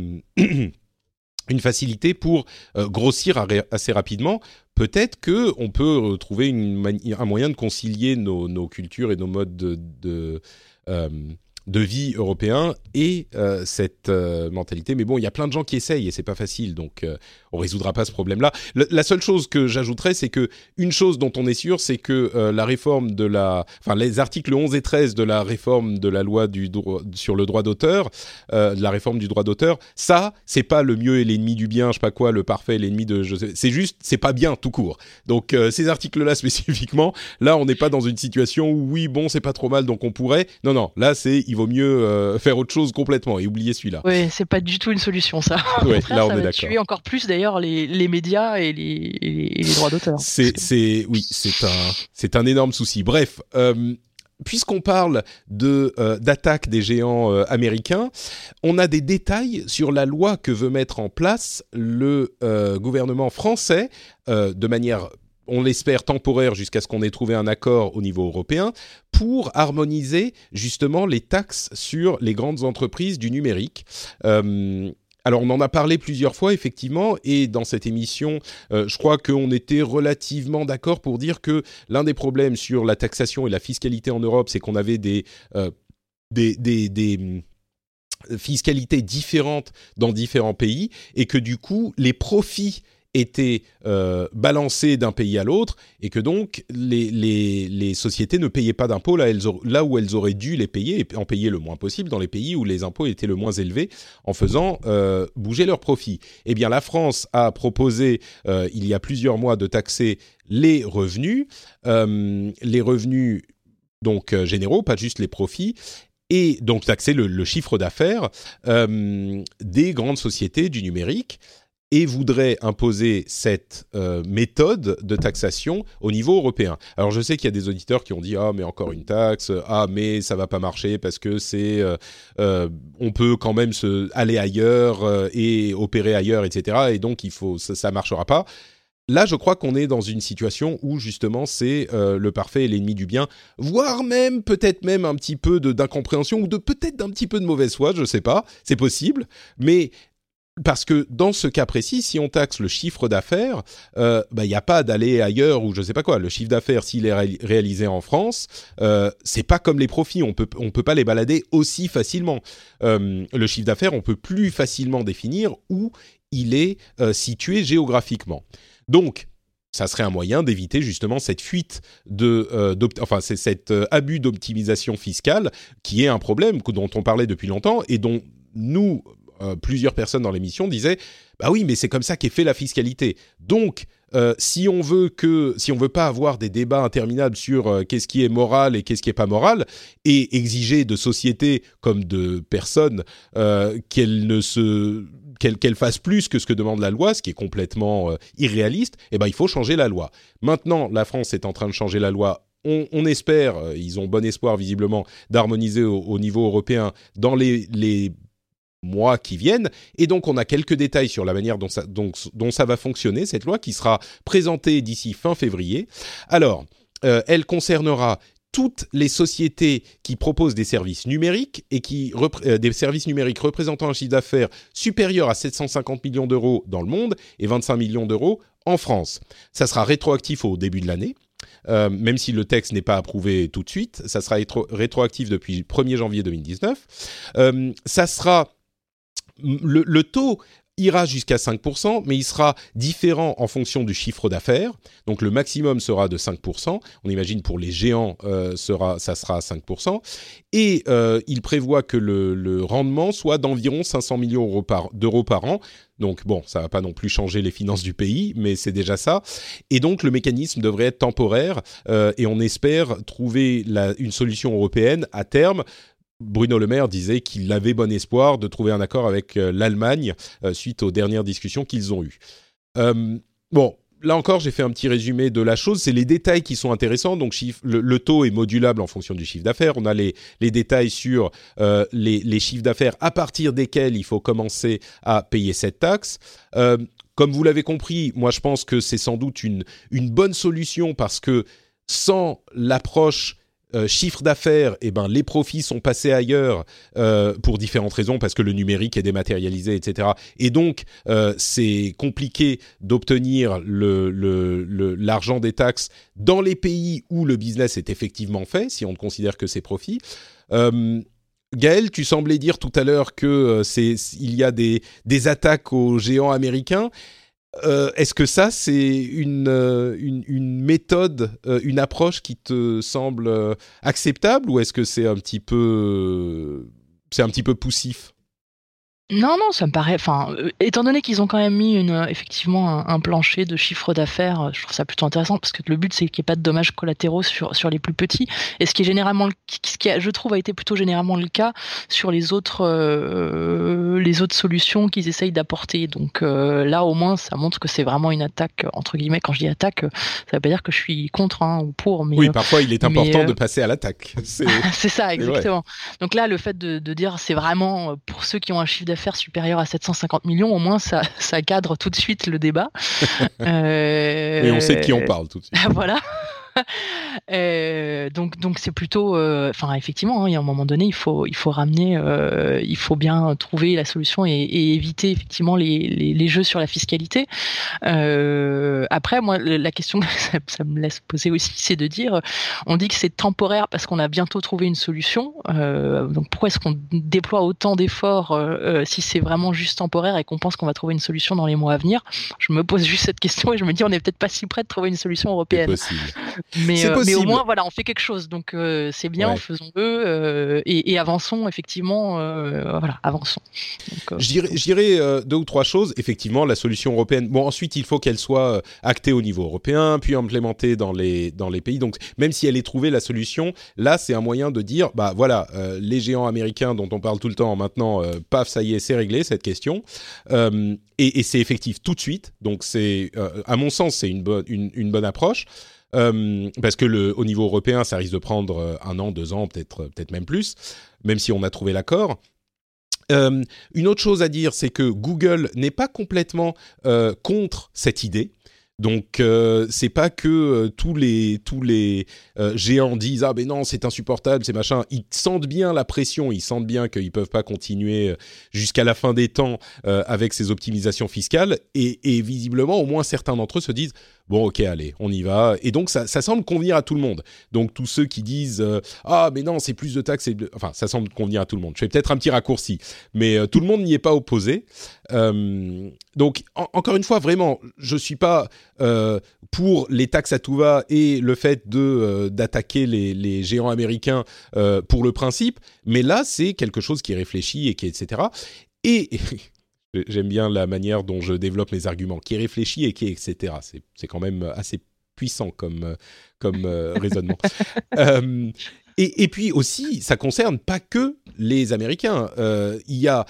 une facilité pour euh, grossir assez rapidement. Peut-être qu'on peut trouver une mani- un moyen de concilier nos, nos cultures et nos modes de... de euh, de vie européen et euh, cette euh, mentalité. Mais bon, il y a plein de gens qui essayent et c'est pas facile, donc euh, on résoudra pas ce problème-là. Le, la seule chose que j'ajouterais, c'est que une chose dont on est sûr, c'est que euh, la réforme de la, enfin les articles onze et treize de la réforme de la loi du droit, sur le droit d'auteur, euh, de la réforme du droit d'auteur, ça, c'est pas le mieux et l'ennemi du bien, je sais pas quoi, le parfait et l'ennemi de, je sais, c'est juste, c'est pas bien tout court. Donc euh, ces articles-là spécifiquement, là on n'est pas dans une situation où oui, bon, c'est pas trop mal, donc on pourrait. Non, non, là c'est il vaut mieux euh, faire autre chose complètement et oublier celui-là. Oui, c'est pas du tout une solution, ça. Ouais, contraire, là on ça est va d'accord. tuer encore plus d'ailleurs les, les médias et les, et les, et les droits d'auteur. C'est, que... c'est, oui, c'est un, c'est un énorme souci. Bref, euh, puisqu'on parle de euh, d'attaque des géants euh, américains, on a des détails sur la loi que veut mettre en place le euh, gouvernement français euh, de manière, on l'espère, temporaire jusqu'à ce qu'on ait trouvé un accord au niveau européen pour harmoniser justement les taxes sur les grandes entreprises du numérique. Euh, alors, on en a parlé plusieurs fois, effectivement, et dans cette émission, euh, je crois qu'on était relativement d'accord pour dire que l'un des problèmes sur la taxation et la fiscalité en Europe, c'est qu'on avait des, euh, des, des, des fiscalités différentes dans différents pays, et que du coup, les profits étaient euh, balancés d'un pays à l'autre, et que donc les, les, les sociétés ne payaient pas d'impôts là, elles aur- là où elles auraient dû les payer, et en payer le moins possible dans les pays où les impôts étaient le moins élevés, en faisant euh, bouger leurs profits. Eh bien, la France a proposé, euh, il y a plusieurs mois, de taxer les revenus, euh, les revenus donc euh, généraux, pas juste les profits, et donc taxer le, le chiffre d'affaires euh, des grandes sociétés du numérique, et voudrait imposer cette euh, méthode de taxation au niveau européen. Alors je sais qu'il y a des auditeurs qui ont dit « Ah, mais encore une taxe, ah, mais ça va pas marcher parce que c'est, euh, euh, on peut quand même se, aller ailleurs euh, et opérer ailleurs, et cetera. Et donc il faut, ça, ça marchera pas. » Là, je crois qu'on est dans une situation où justement c'est euh, le parfait et l'ennemi du bien, voire même peut-être même un petit peu de, d'incompréhension ou de peut-être d'un petit peu de mauvaise foi, je sais pas, c'est possible, mais parce que dans ce cas précis, si on taxe le chiffre d'affaires, euh, bah il y a pas d'aller ailleurs ou je sais pas quoi. Le chiffre d'affaires, s'il est ré- réalisé en France, euh, c'est pas comme les profits. On peut on peut pas les balader aussi facilement. Euh, le chiffre d'affaires, on peut plus facilement définir où il est euh, situé géographiquement. Donc ça serait un moyen d'éviter justement cette fuite de, euh, enfin c'est cet euh, abus d'optimisation fiscale qui est un problème dont on parlait depuis longtemps et dont nous Euh, plusieurs personnes dans l'émission disaient bah oui mais c'est comme ça qu'est fait la fiscalité, donc euh, si on veut que si on veut pas avoir des débats interminables sur euh, qu'est-ce qui est moral et qu'est-ce qui est pas moral et exiger de sociétés comme de personnes euh, qu'elles ne se qu'elles, qu'elles fassent plus que ce que demande la loi, ce qui est complètement euh, irréaliste, eh ben il faut changer la loi. Maintenant la France est en train de changer la loi. On, on espère, euh, ils ont bon espoir visiblement d'harmoniser au, au niveau européen dans les, les mois qui viennent, et donc on a quelques détails sur la manière dont ça, donc, dont ça va fonctionner, cette loi qui sera présentée d'ici fin février. Alors, euh, elle concernera toutes les sociétés qui proposent des services numériques et qui repr- euh, des services numériques représentant un chiffre d'affaires supérieur à sept cent cinquante millions d'euros dans le monde et vingt-cinq millions d'euros en France. Ça sera rétroactif au début de l'année. Euh, même si le texte n'est pas approuvé tout de suite, ça sera rétro- rétroactif depuis le premier janvier deux mille dix-neuf. Euh, ça sera Le, le taux ira jusqu'à cinq pour cent, mais il sera différent en fonction du chiffre d'affaires. Donc le maximum sera de cinq pour cent. On imagine pour les géants, euh, sera, ça sera cinq pour cent. Et euh, il prévoit que le, le rendement soit d'environ cinq cents millions d'euros par, d'euros par an. Donc bon, ça ne va pas non plus changer les finances du pays, mais c'est déjà ça. Et donc le mécanisme devrait être temporaire euh, et on espère trouver la, une solution européenne à terme. Bruno Le Maire disait qu'il avait bon espoir de trouver un accord avec euh, l'Allemagne euh, suite aux dernières discussions qu'ils ont eues. Euh, bon, là encore, j'ai fait un petit résumé de la chose. C'est les détails qui sont intéressants. Donc, chiffre, le, le taux est modulable en fonction du chiffre d'affaires. On a les, les détails sur euh, les, les chiffres d'affaires à partir desquels il faut commencer à payer cette taxe. Euh, comme vous l'avez compris, moi, je pense que c'est sans doute une, une bonne solution parce que sans l'approche Euh, chiffre d'affaires, eh ben, les profits sont passés ailleurs euh, pour différentes raisons, parce que le numérique est dématérialisé, et cetera. Et donc, euh, c'est compliqué d'obtenir le, le, le, l'argent des taxes dans les pays où le business est effectivement fait, si on ne considère que ses profits. Euh, Gaël, tu semblais dire tout à l'heure que euh, c'est, il y a des, des attaques aux géants américains. Euh, est-ce que ça, c'est une, euh, une, une méthode, euh, une approche qui te semble euh, acceptable, ou est-ce que c'est un petit peu, euh, c'est un petit peu poussif ? Non, non, ça me paraît. Enfin, euh, étant donné qu'ils ont quand même mis une, euh, effectivement un, un plancher de chiffre d'affaires, euh, je trouve ça plutôt intéressant parce que le but c'est qu'il n'y ait pas de dommages collatéraux sur sur les plus petits. Et ce qui est généralement, le, ce qui a, je trouve, a été plutôt généralement le cas sur les autres euh, les autres solutions qu'ils essayent d'apporter. Donc euh, là, au moins, ça montre que c'est vraiment une attaque entre guillemets. Quand je dis attaque, ça veut pas dire que je suis contre hein, ou pour. Mais oui, parfois il est important mais, euh, de passer à l'attaque. C'est, c'est ça, exactement. C'est Donc là, le fait de, de dire c'est vraiment pour ceux qui ont un chiffre d'affaires supérieur à sept cent cinquante millions, au moins ça, ça cadre tout de suite le débat. euh... Et on sait de qui on parle tout de suite. Voilà. euh, donc, donc c'est plutôt, enfin, euh, effectivement, hein, il y a un moment donné, il faut, il faut ramener, euh, il faut bien trouver la solution et, et éviter effectivement les, les, les jeux sur la fiscalité. Euh, après, moi, la question que ça, ça me laisse poser aussi, c'est de dire, on dit que c'est temporaire parce qu'on a bientôt trouvé une solution. Euh, donc, pourquoi est-ce qu'on déploie autant d'efforts euh, si c'est vraiment juste temporaire et qu'on pense qu'on va trouver une solution dans les mois à venir? Je me pose juste cette question et je me dis, on n'est peut-être pas si près de trouver une solution européenne. C'est possible. Mais, c'est euh, possible. mais au moins, voilà, on fait quelque chose. Donc, euh, c'est bien, ouais. faisons-le euh, et, et avançons, effectivement. Euh, voilà, avançons. Donc, euh, je dirais, je dirais euh, deux ou trois choses. Effectivement, la solution européenne. Bon, ensuite, il faut qu'elle soit actée au niveau européen, puis implémentée dans les, dans les pays. Donc, même si elle est trouvée, la solution, là, c'est un moyen de dire, bah voilà, euh, les géants américains dont on parle tout le temps maintenant, euh, paf, ça y est, c'est réglé, cette question. Euh, et, et c'est effectif tout de suite. Donc, c'est, euh, à mon sens, c'est une bonne, une, une bonne approche. Euh, parce que le, au niveau européen, ça risque de prendre un an, deux ans, peut-être, peut-être même plus, même si on a trouvé l'accord. Euh, une autre chose à dire, c'est que Google n'est pas complètement euh, contre cette idée. Donc euh, c'est pas que euh, tous les tous les euh, géants disent ah ben non c'est insupportable c'est machin, ils sentent bien la pression, ils sentent bien qu'ils peuvent pas continuer jusqu'à la fin des temps euh, avec ces optimisations fiscales et, et visiblement au moins certains d'entre eux se disent bon ok allez on y va et donc ça, ça semble convenir à tout le monde. Donc tous ceux qui disent euh, ah mais non c'est plus de taxes, de... enfin ça semble convenir à tout le monde. Je fais peut-être un petit raccourci mais euh, tout le monde n'y est pas opposé. Euh, donc en, encore une fois vraiment je suis pas Euh, pour les taxes à tout va et le fait de euh, d'attaquer les, les géants américains euh, pour le principe, mais là c'est quelque chose qui est réfléchi et qui est et cetera. Et, et j'aime bien la manière dont je développe mes arguments, qui est réfléchi et qui est et cetera. C'est c'est quand même assez puissant comme comme euh, raisonnement. euh, et, et puis aussi ça concerne pas que les Américains. Euh, il y a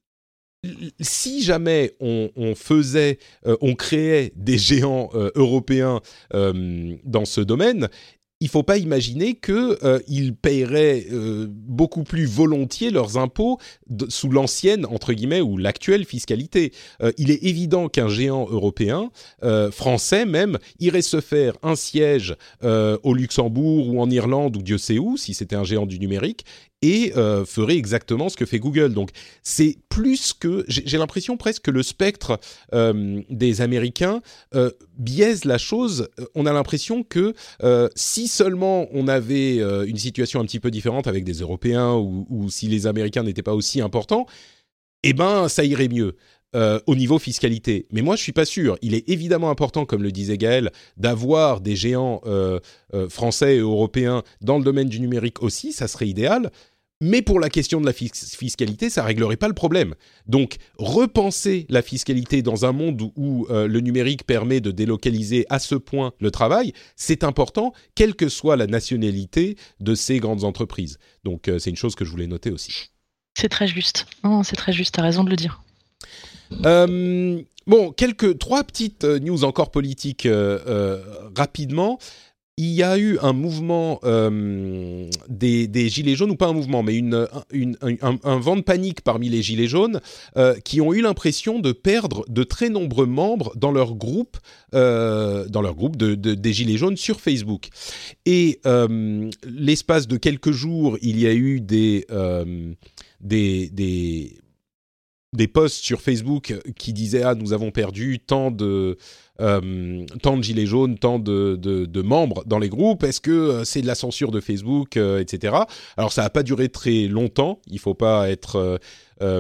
Si jamais on, on faisait, euh, on créait des géants euh, européens euh, dans ce domaine, il ne faut pas imaginer qu'ils euh, paieraient euh, beaucoup plus volontiers leurs impôts de, sous l'ancienne, entre guillemets, ou l'actuelle fiscalité. Euh, il est évident qu'un géant européen, euh, français même, irait se faire un siège euh, au Luxembourg ou en Irlande ou Dieu sait où, si c'était un géant du numérique, et euh, ferait exactement ce que fait Google. Donc, c'est plus que... J'ai, j'ai l'impression presque que le spectre euh, des Américains euh, biaise la chose. On a l'impression que euh, si seulement on avait euh, une situation un petit peu différente avec des Européens ou, ou si les Américains n'étaient pas aussi importants, eh ben, ça irait mieux. Euh, au niveau fiscalité. Mais moi, je suis pas sûr. Il est évidemment important, comme le disait Gaël, d'avoir des géants euh, euh, français et européens dans le domaine du numérique aussi, ça serait idéal. Mais pour la question de la fis- fiscalité, ça réglerait pas le problème. Donc, repenser la fiscalité dans un monde où, où euh, le numérique permet de délocaliser à ce point le travail, c'est important, quelle que soit la nationalité de ces grandes entreprises. Donc, euh, c'est une chose que je voulais noter aussi. C'est très juste. Non, c'est très juste, t'as raison de le dire. Euh, bon, quelques trois petites news encore politiques euh, euh, rapidement. Il y a eu un mouvement euh, des, des gilets jaunes, ou pas un mouvement, mais une, une, un, un vent de panique parmi les gilets jaunes euh, qui ont eu l'impression de perdre de très nombreux membres dans leur groupe, euh, dans leur groupe de, de, des gilets jaunes sur Facebook. Et euh, l'espace de quelques jours, il y a eu des... Euh, des, des des posts sur Facebook qui disaient ah nous avons perdu tant de euh, tant de gilets jaunes, tant de, de, de membres dans les groupes, est-ce que euh, c'est de la censure de Facebook, euh, et cetera. Alors ça n'a pas duré très longtemps, il faut pas être euh, euh,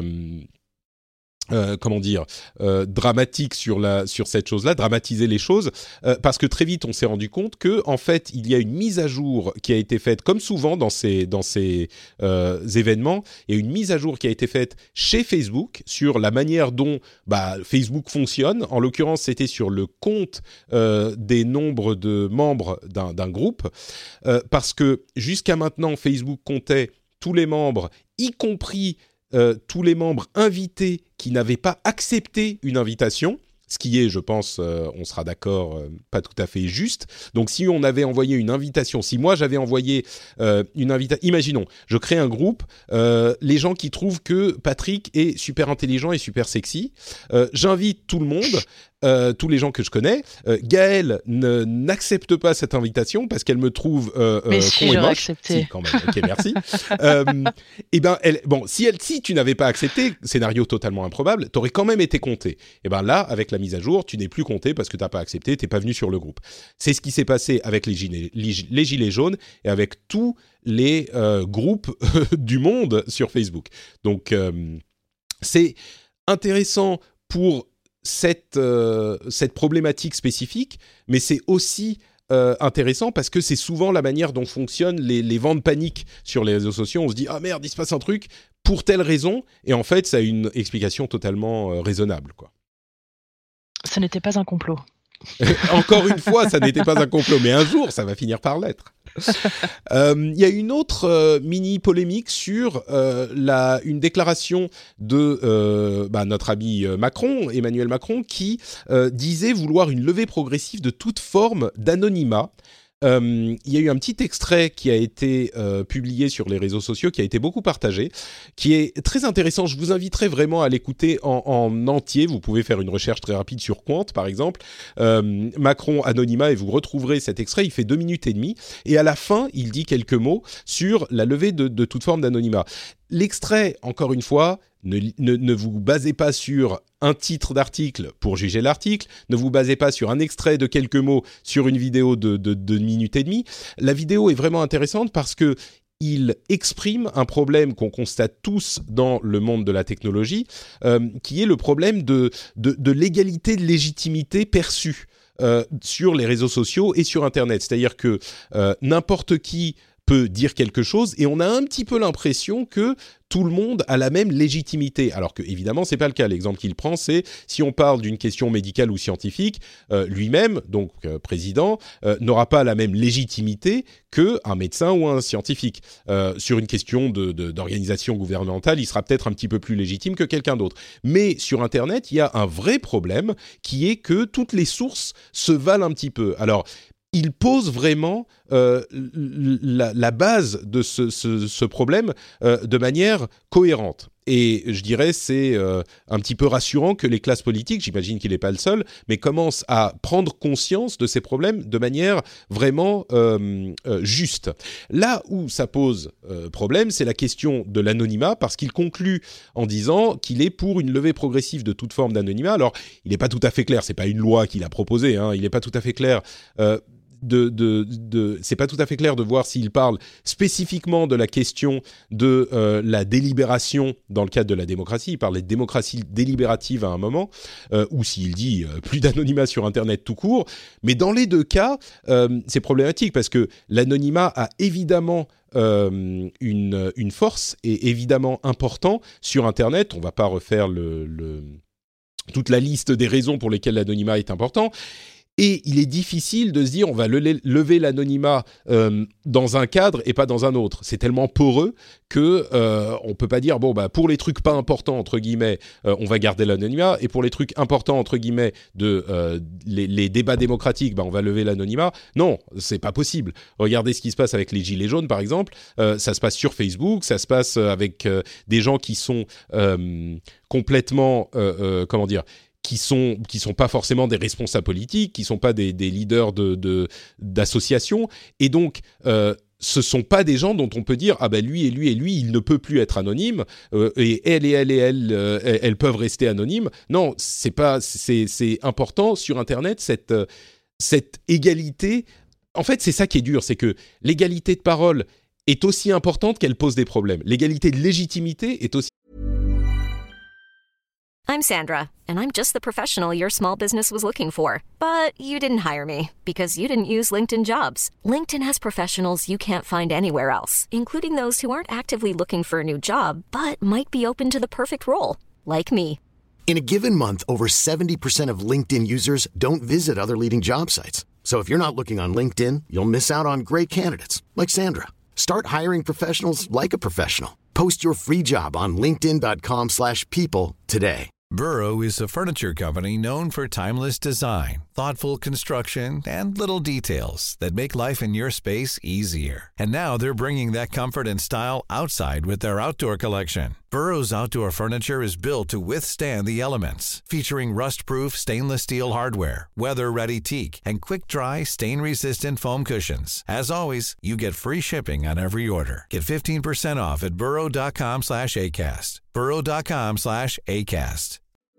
Euh, comment dire, euh, dramatique sur la sur cette chose-là, dramatiser les choses, euh, parce que très vite on s'est rendu compte que en fait il y a une mise à jour qui a été faite, comme souvent dans ces dans ces euh, événements, il y a une mise à jour qui a été faite chez Facebook sur la manière dont bah, Facebook fonctionne. En l'occurrence, c'était sur le compte euh, des nombres de membres d'un, d'un groupe, euh, parce que jusqu'à maintenant Facebook comptait tous les membres, y compris Euh, tous les membres invités qui n'avaient pas accepté une invitation, ce qui est, je pense, euh, on sera d'accord, euh, pas tout à fait juste. Donc, si on avait envoyé une invitation, si moi j'avais envoyé euh, une invitation, imaginons, je crée un groupe, euh, les gens qui trouvent que Patrick est super intelligent et super sexy, euh, j'invite tout le monde. euh, tous les gens que je connais, euh, Gaëlle ne, n'accepte pas cette invitation parce qu'elle me trouve euh, mais euh, si con et j'aurais moche. accepté. Si, quand même. Ok, merci. euh, et ben, elle, bon, si elle, si tu n'avais pas accepté, scénario totalement improbable, t'aurais quand même été compté. Et ben là, avec la mise à jour, tu n'es plus compté parce que t'as pas accepté, t'es pas venu sur le groupe. C'est ce qui s'est passé avec les gilets, les gilets jaunes et avec tous les euh, groupes du monde sur Facebook. Donc, euh, c'est intéressant pour cette, euh, cette problématique spécifique, mais c'est aussi euh, intéressant parce que c'est souvent la manière dont fonctionnent les, les vents de panique sur les réseaux sociaux. On se dit « Ah merde, il se passe un truc pour telle raison », et en fait, ça a une explication totalement euh, raisonnable, quoi. Ce n'était pas un complot. Encore une fois, ça n'était pas un complot, mais un jour, ça va finir par l'être. Il euh, y a une autre euh, mini polémique sur euh, la, une déclaration de euh, bah, notre ami Macron, Emmanuel Macron, qui euh, disait vouloir une levée progressive de toute forme d'anonymat. Il euh, y a eu un petit extrait qui a été euh, publié sur les réseaux sociaux, qui a été beaucoup partagé, qui est très intéressant. Je vous inviterai vraiment à l'écouter en, en entier. Vous pouvez faire une recherche très rapide sur Quant, par exemple. Euh, Macron anonymat, et vous retrouverez cet extrait. Il fait deux minutes et demie. Et à la fin, il dit quelques mots sur la levée de, de toute forme d'anonymat. L'extrait, encore une fois, ne, ne, ne vous basez pas sur un titre d'article pour juger l'article, ne vous basez pas sur un extrait de quelques mots sur une vidéo de, de, de minute et demie. La vidéo est vraiment intéressante parce que il exprime un problème qu'on constate tous dans le monde de la technologie, euh, qui est le problème de, de, de l'égalité de légitimité perçue euh, sur les réseaux sociaux et sur Internet. C'est-à-dire que euh, n'importe qui peut dire quelque chose et on a un petit peu l'impression que tout le monde a la même légitimité, alors que évidemment c'est pas le cas. L'exemple qu'il prend, c'est si on parle d'une question médicale ou scientifique, euh, lui-même, donc euh, président, euh, n'aura pas la même légitimité que un médecin ou un scientifique. Euh, sur une question de, de, d'organisation gouvernementale, il sera peut-être un petit peu plus légitime que quelqu'un d'autre. Mais sur Internet, il y a un vrai problème qui est que toutes les sources se valent un petit peu. Alors, il pose vraiment euh, la, la base de ce, ce, ce problème euh, de manière cohérente. Et je dirais c'est euh, un petit peu rassurant que les classes politiques, j'imagine qu'il n'est pas le seul, mais commencent à prendre conscience de ces problèmes de manière vraiment euh, euh, juste. Là où ça pose euh, problème, c'est la question de l'anonymat, parce qu'il conclut en disant qu'il est pour une levée progressive de toute forme d'anonymat. Alors, il n'est pas tout à fait clair, c'est pas une loi qu'il a proposée, hein, il n'est pas tout à fait clair... Euh, De, de, de, c'est pas tout à fait clair de voir s'il parle spécifiquement de la question de euh, la délibération dans le cadre de la démocratie. Il parle de démocratie délibérative à un moment, euh, ou s'il dit euh, plus d'anonymat sur Internet tout court. Mais dans les deux cas, euh, c'est problématique parce que l'anonymat a évidemment euh, une, une force et évidemment important sur Internet. On va pas refaire le, le, toute la liste des raisons pour lesquelles l'anonymat est important. Et il est difficile de se dire on va le, lever l'anonymat euh, dans un cadre et pas dans un autre. C'est tellement poreux que euh, on peut pas dire bon bah pour les trucs pas importants entre guillemets euh, on va garder l'anonymat et pour les trucs importants entre guillemets de euh, les, les débats démocratiques bah on va lever l'anonymat. Non, c'est pas possible. Regardez ce qui se passe avec les gilets jaunes par exemple. Euh, ça se passe sur Facebook, ça se passe avec euh, des gens qui sont euh, complètement euh, euh, comment dire qui sont qui sont pas forcément des responsables politiques, qui sont pas des, des leaders de, de d'associations, et donc euh, ce sont pas des gens dont on peut dire ah ben lui et lui et lui il ne peut plus être anonyme euh, et elle et elle et elle euh, elles peuvent rester anonymes. Non, c'est pas c'est c'est important sur Internet cette euh, cette égalité. En fait, c'est ça qui est dur, c'est que l'égalité de parole est aussi importante qu'elle pose des problèmes. L'égalité de légitimité est aussi. I'm Sandra, and I'm just the professional your small business was looking for. But you didn't hire me, because you didn't use LinkedIn Jobs. LinkedIn has professionals you can't find anywhere else, including those who aren't actively looking for a new job, but might be open to the perfect role, like me. In a given month, over seventy percent of LinkedIn users don't visit other leading job sites. So if you're not looking on LinkedIn, you'll miss out on great candidates, like Sandra. Start hiring professionals like a professional. Post your free job on linkedin.com slash people today. Burrow is a furniture company known for timeless design thoughtful construction, and little details that make life in your space easier. And now they're bringing that comfort and style outside with their outdoor collection. Burrow's outdoor furniture is built to withstand the elements, featuring rust-proof stainless steel hardware, weather-ready teak, and quick-dry, stain-resistant foam cushions. As always, you get free shipping on every order. Get fifteen percent off at burrow.com slash ACAST. burrow.com slash ACAST.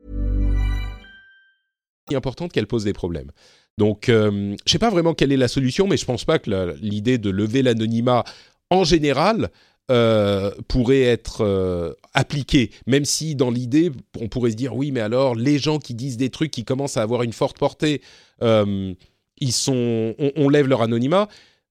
Importante qu'elle pose des problèmes. Donc, euh, je sais pas vraiment quelle est la solution, mais je pense pas que la, l'idée de lever l'anonymat en général Euh, pourrait être euh, appliqué, même si dans l'idée, on pourrait se dire oui, mais alors les gens qui disent des trucs qui commencent à avoir une forte portée, euh, ils sont, on, on lève leur anonymat,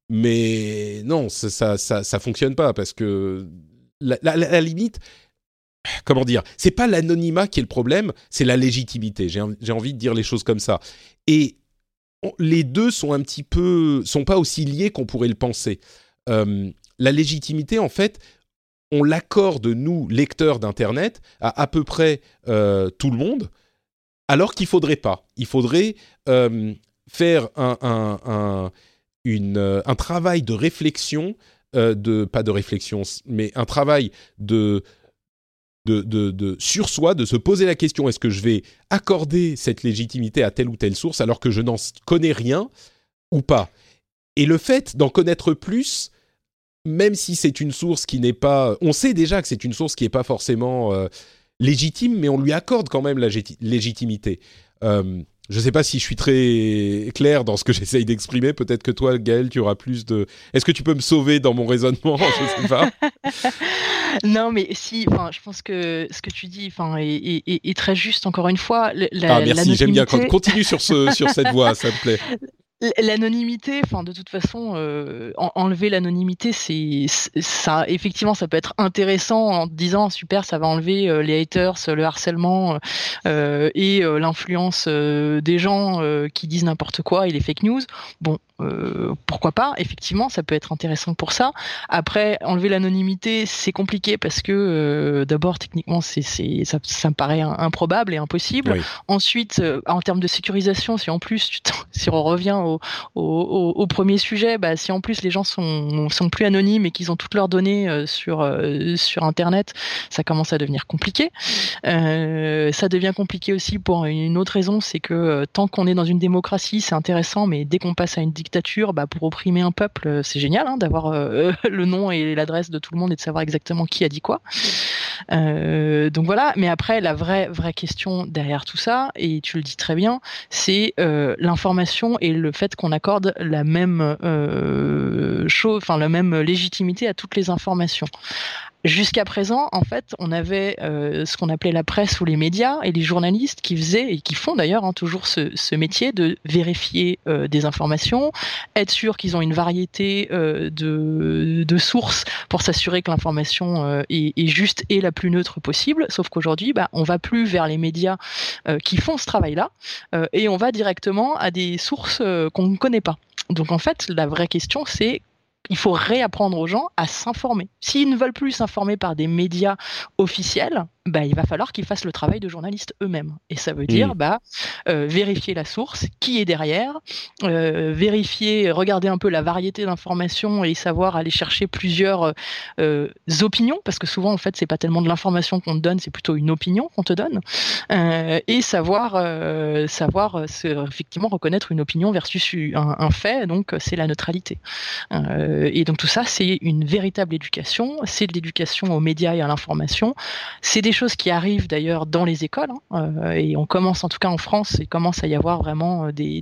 mais non, ça, ça, ça, ça fonctionne pas parce que la, la, la limite, comment dire, c'est pas l'anonymat qui est le problème, c'est la légitimité. J'ai, j'ai envie de dire les choses comme ça. Et on, les deux sont un petit peu, sont pas aussi liés qu'on pourrait le penser. Euh, La légitimité, en fait, on l'accorde, nous, lecteurs d'Internet, à à peu près euh, tout le monde, alors qu'il ne faudrait pas. Il faudrait euh, faire un, un, un, une, euh, un travail de réflexion, euh, de, pas de réflexion, mais un travail de, de, de, de, sur soi, de se poser la question, est-ce que je vais accorder cette légitimité à telle ou telle source alors que je n'en connais rien ou pas ? Et le fait d'en connaître plus, même si c'est une source qui n'est pas... On sait déjà que c'est une source qui n'est pas forcément euh, légitime, mais on lui accorde quand même la gé- légitimité. Euh, je ne sais pas si je suis très clair dans ce que j'essaye d'exprimer. Peut-être que toi, Gaëlle, tu auras plus de... Est-ce que tu peux me sauver dans mon raisonnement ? Je ne sais pas. Non, mais si, enfin, je pense que ce que tu dis, enfin, est, est, est très juste. Encore une fois, la, ah merci, la j'aime bien quand continue sur ce sur cette voie, ça me plaît. L'anonymité, enfin de toute façon, euh, en, enlever l'anonymité, c'est, c'est ça. Effectivement, ça peut être intéressant en te disant super, ça va enlever euh, les haters, le harcèlement euh, et euh, l'influence euh, des gens euh, qui disent n'importe quoi et les fake news. Bon, euh, pourquoi pas ? Effectivement, ça peut être intéressant pour ça. Après, enlever l'anonymité, c'est compliqué parce que euh, d'abord techniquement, c'est, c'est ça, ça me paraît improbable et impossible. Oui. Ensuite, euh, en termes de sécurisation, si en plus, tu si on revient au Au, au, au premier sujet, bah, si en plus les gens sont, sont plus anonymes et qu'ils ont toutes leurs données euh, sur, euh, sur Internet, ça commence à devenir compliqué. Euh, ça devient compliqué aussi pour une autre raison, c'est que euh, tant qu'on est dans une démocratie, c'est intéressant, mais dès qu'on passe à une dictature, bah, pour opprimer un peuple, c'est génial hein, d'avoir euh, le nom et l'adresse de tout le monde et de savoir exactement qui a dit quoi. Euh, donc voilà, mais après la vraie vraie question derrière tout ça, et tu le dis très bien, c'est euh, l'information et le fait qu'on accorde la même euh, chose, enfin la même légitimité à toutes les informations. Jusqu'à présent, en fait, on avait euh, ce qu'on appelait la presse ou les médias et les journalistes qui faisaient et qui font d'ailleurs hein, toujours ce, ce métier de vérifier euh, des informations, être sûr qu'ils ont une variété euh, de, de sources pour s'assurer que l'information euh, est, est juste et la plus neutre possible. Sauf qu'aujourd'hui, bah, on va plus vers les médias euh, qui font ce travail-là euh, et on va directement à des sources euh, qu'on ne connaît pas. Donc en fait, la vraie question, c'est il faut réapprendre aux gens à s'informer. S'ils ne veulent plus s'informer par des médias officiels, bah, il va falloir qu'ils fassent le travail de journalistes eux-mêmes. Et ça veut dire mmh. bah, euh, vérifier la source, qui est derrière, euh, vérifier, regarder un peu la variété d'informations et savoir aller chercher plusieurs euh, opinions, parce que souvent, en fait, c'est pas tellement de l'information qu'on te donne, c'est plutôt une opinion qu'on te donne, euh, et savoir, euh, savoir euh, effectivement reconnaître une opinion versus un, un fait, donc c'est la neutralité. Euh, et donc tout ça, c'est une véritable éducation, c'est de l'éducation aux médias et à l'information, c'est des choses qui arrivent d'ailleurs dans les écoles hein, euh, et on commence en tout cas en France, il commence à y avoir vraiment des,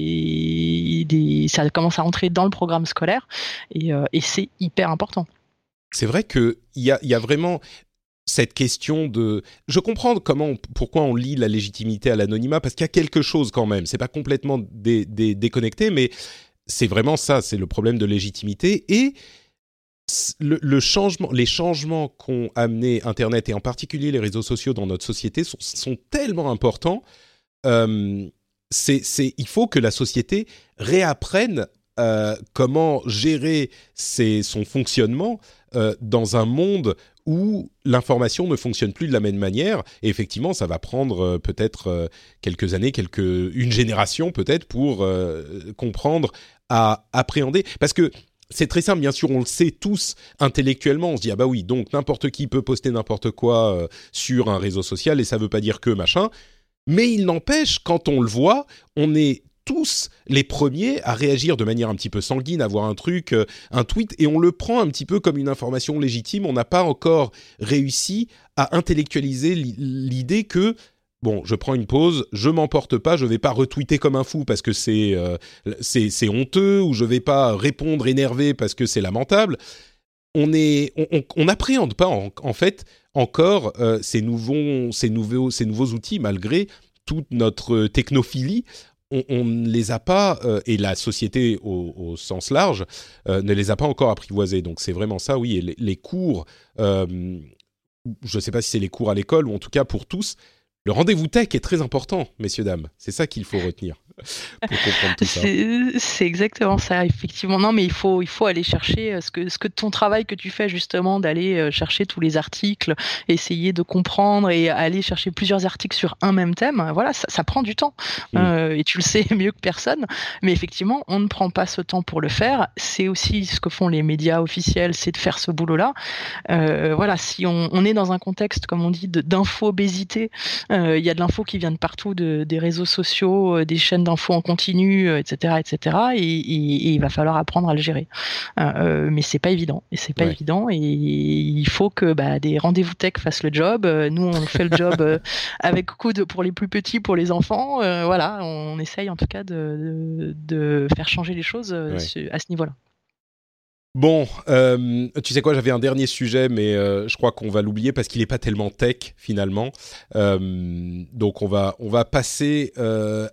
des, des ça commence à rentrer dans le programme scolaire et, euh, et c'est hyper important. C'est vrai qu'il y a, y a vraiment cette question de... Je comprends comment, on, pourquoi on lie la légitimité à l'anonymat, parce qu'il y a quelque chose quand même, c'est pas complètement dé, dé, déconnecté, mais c'est vraiment ça, c'est le problème de légitimité et Le, le changement, les changements qu'ont amené Internet et en particulier les réseaux sociaux dans notre société sont, sont tellement importants. Euh, c'est, c'est, il faut que la société réapprenne euh, comment gérer ses, son fonctionnement euh, dans un monde où l'information ne fonctionne plus de la même manière. Et effectivement, ça va prendre euh, peut-être euh, quelques années, quelques, une génération peut-être pour euh, comprendre, à appréhender. Parce que c'est très simple, bien sûr, on le sait tous intellectuellement. On se dit, ah bah oui, donc n'importe qui peut poster n'importe quoi euh, sur un réseau social et ça veut pas dire que machin. Mais il n'empêche, quand on le voit, on est tous les premiers à réagir de manière un petit peu sanguine, à voir un truc, euh, un tweet, et on le prend un petit peu comme une information légitime. On n'a pas encore réussi à intellectualiser l'idée que, bon, je prends une pause, je m'emporte pas, je vais pas retweeter comme un fou parce que c'est, euh, c'est, c'est honteux, ou je vais pas répondre énervé parce que c'est lamentable. On est, on n'appréhende pas en, en fait encore euh, ces nouveaux, ces nouveaux, ces nouveaux outils malgré toute notre technophilie. On ne les a pas, euh, et la société au, au sens large euh, ne les a pas encore apprivoisés. Donc c'est vraiment ça, oui. Et les, les cours, euh, je ne sais pas si c'est les cours à l'école ou en tout cas pour tous, le rendez-vous tech est très important, messieurs, dames. C'est ça qu'il faut retenir pour comprendre tout ça. C'est, c'est exactement ça, effectivement. Non, mais il faut, il faut aller chercher ce que, ce que ton travail que tu fais justement, d'aller chercher tous les articles, essayer de comprendre et aller chercher plusieurs articles sur un même thème. Voilà, ça, ça prend du temps. Mmh. Euh, et tu le sais mieux que personne. Mais effectivement, on ne prend pas ce temps pour le faire. C'est aussi ce que font les médias officiels, c'est de faire ce boulot-là. Euh, voilà, si on, on est dans un contexte, comme on dit, de, d'infobésité, il euh, y a de l'info qui vient de partout, de, des réseaux sociaux, euh, des chaînes d'infos en continu, euh, et cetera, et cetera. Et, et, et il va falloir apprendre à le gérer. Euh, mais c'est pas évident. Et c'est pas ouais. évident. Et il faut que bah, des rendez-vous tech fassent le job. Nous, on fait le job euh, avec coude pour les plus petits, pour les enfants. Euh, voilà, on essaye en tout cas de, de, de faire changer les choses euh, ouais. à ce niveau-là. Bon, euh, tu sais quoi, j'avais un dernier sujet, mais euh, je crois qu'on va l'oublier parce qu'il n'est pas tellement tech finalement. Euh, donc on va on va passer euh,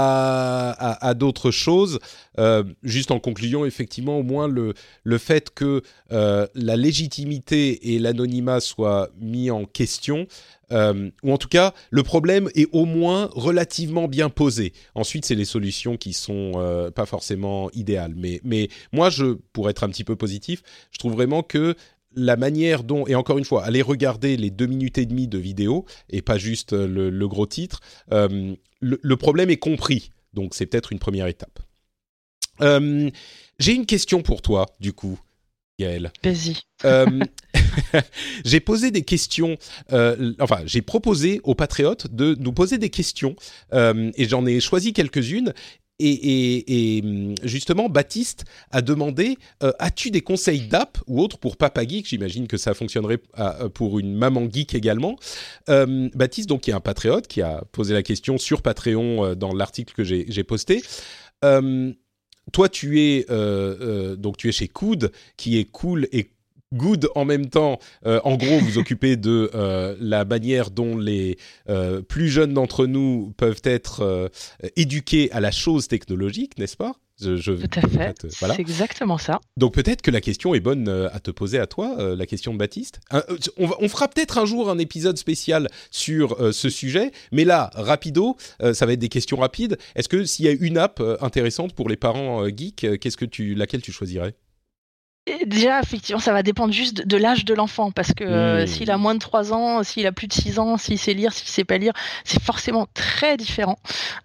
à, à à d'autres choses. Euh, juste en conclusion, effectivement, au moins le le fait que euh, la légitimité et l'anonymat soient mis en question. Euh, ou en tout cas, le problème est au moins relativement bien posé. Ensuite, c'est les solutions qui sont euh, pas forcément idéales. Mais, mais moi, je, pour être un petit peu positif, je trouve vraiment que la manière dont, et encore une fois, aller regarder les deux minutes et demie de vidéo, et pas juste le, le gros titre, euh, le, le problème est compris. Donc, c'est peut-être une première étape. Euh, j'ai une question pour toi, du coup, Gaëlle. Vas-y. Euh, j'ai posé des questions, euh, enfin j'ai proposé aux patriotes de nous poser des questions euh, et j'en ai choisi quelques-unes et, et, et justement Baptiste a demandé euh, as-tu des conseils d'app ou autres pour Papa Geek? J'imagine que ça fonctionnerait à, pour une maman geek également. euh, Baptiste donc qui est un patriote qui a posé la question sur Patreon euh, dans l'article que j'ai, j'ai posté. euh, Toi, tu es euh, euh, donc tu es chez Coude, qui est cool et good en même temps. Euh, en gros, vous occupez de euh, la manière dont les euh, plus jeunes d'entre nous peuvent être euh, éduqués à la chose technologique, n'est-ce pas? Je, je, Tout à fait, te, voilà. C'est exactement ça. Donc peut-être que la question est bonne euh, à te poser à toi, euh, la question de Baptiste. Un, euh, on, va, on fera peut-être un jour un épisode spécial sur euh, ce sujet, mais là, rapido, euh, ça va être des questions rapides. Est-ce que s'il y a une app euh, intéressante pour les parents euh, geeks, euh, qu'est-ce que tu, laquelle tu choisirais? Déjà, effectivement, ça va dépendre juste de l'âge de l'enfant, parce que euh, mmh. s'il a moins de trois ans, s'il a plus de six ans, s'il sait lire, s'il sait pas lire, c'est forcément très différent.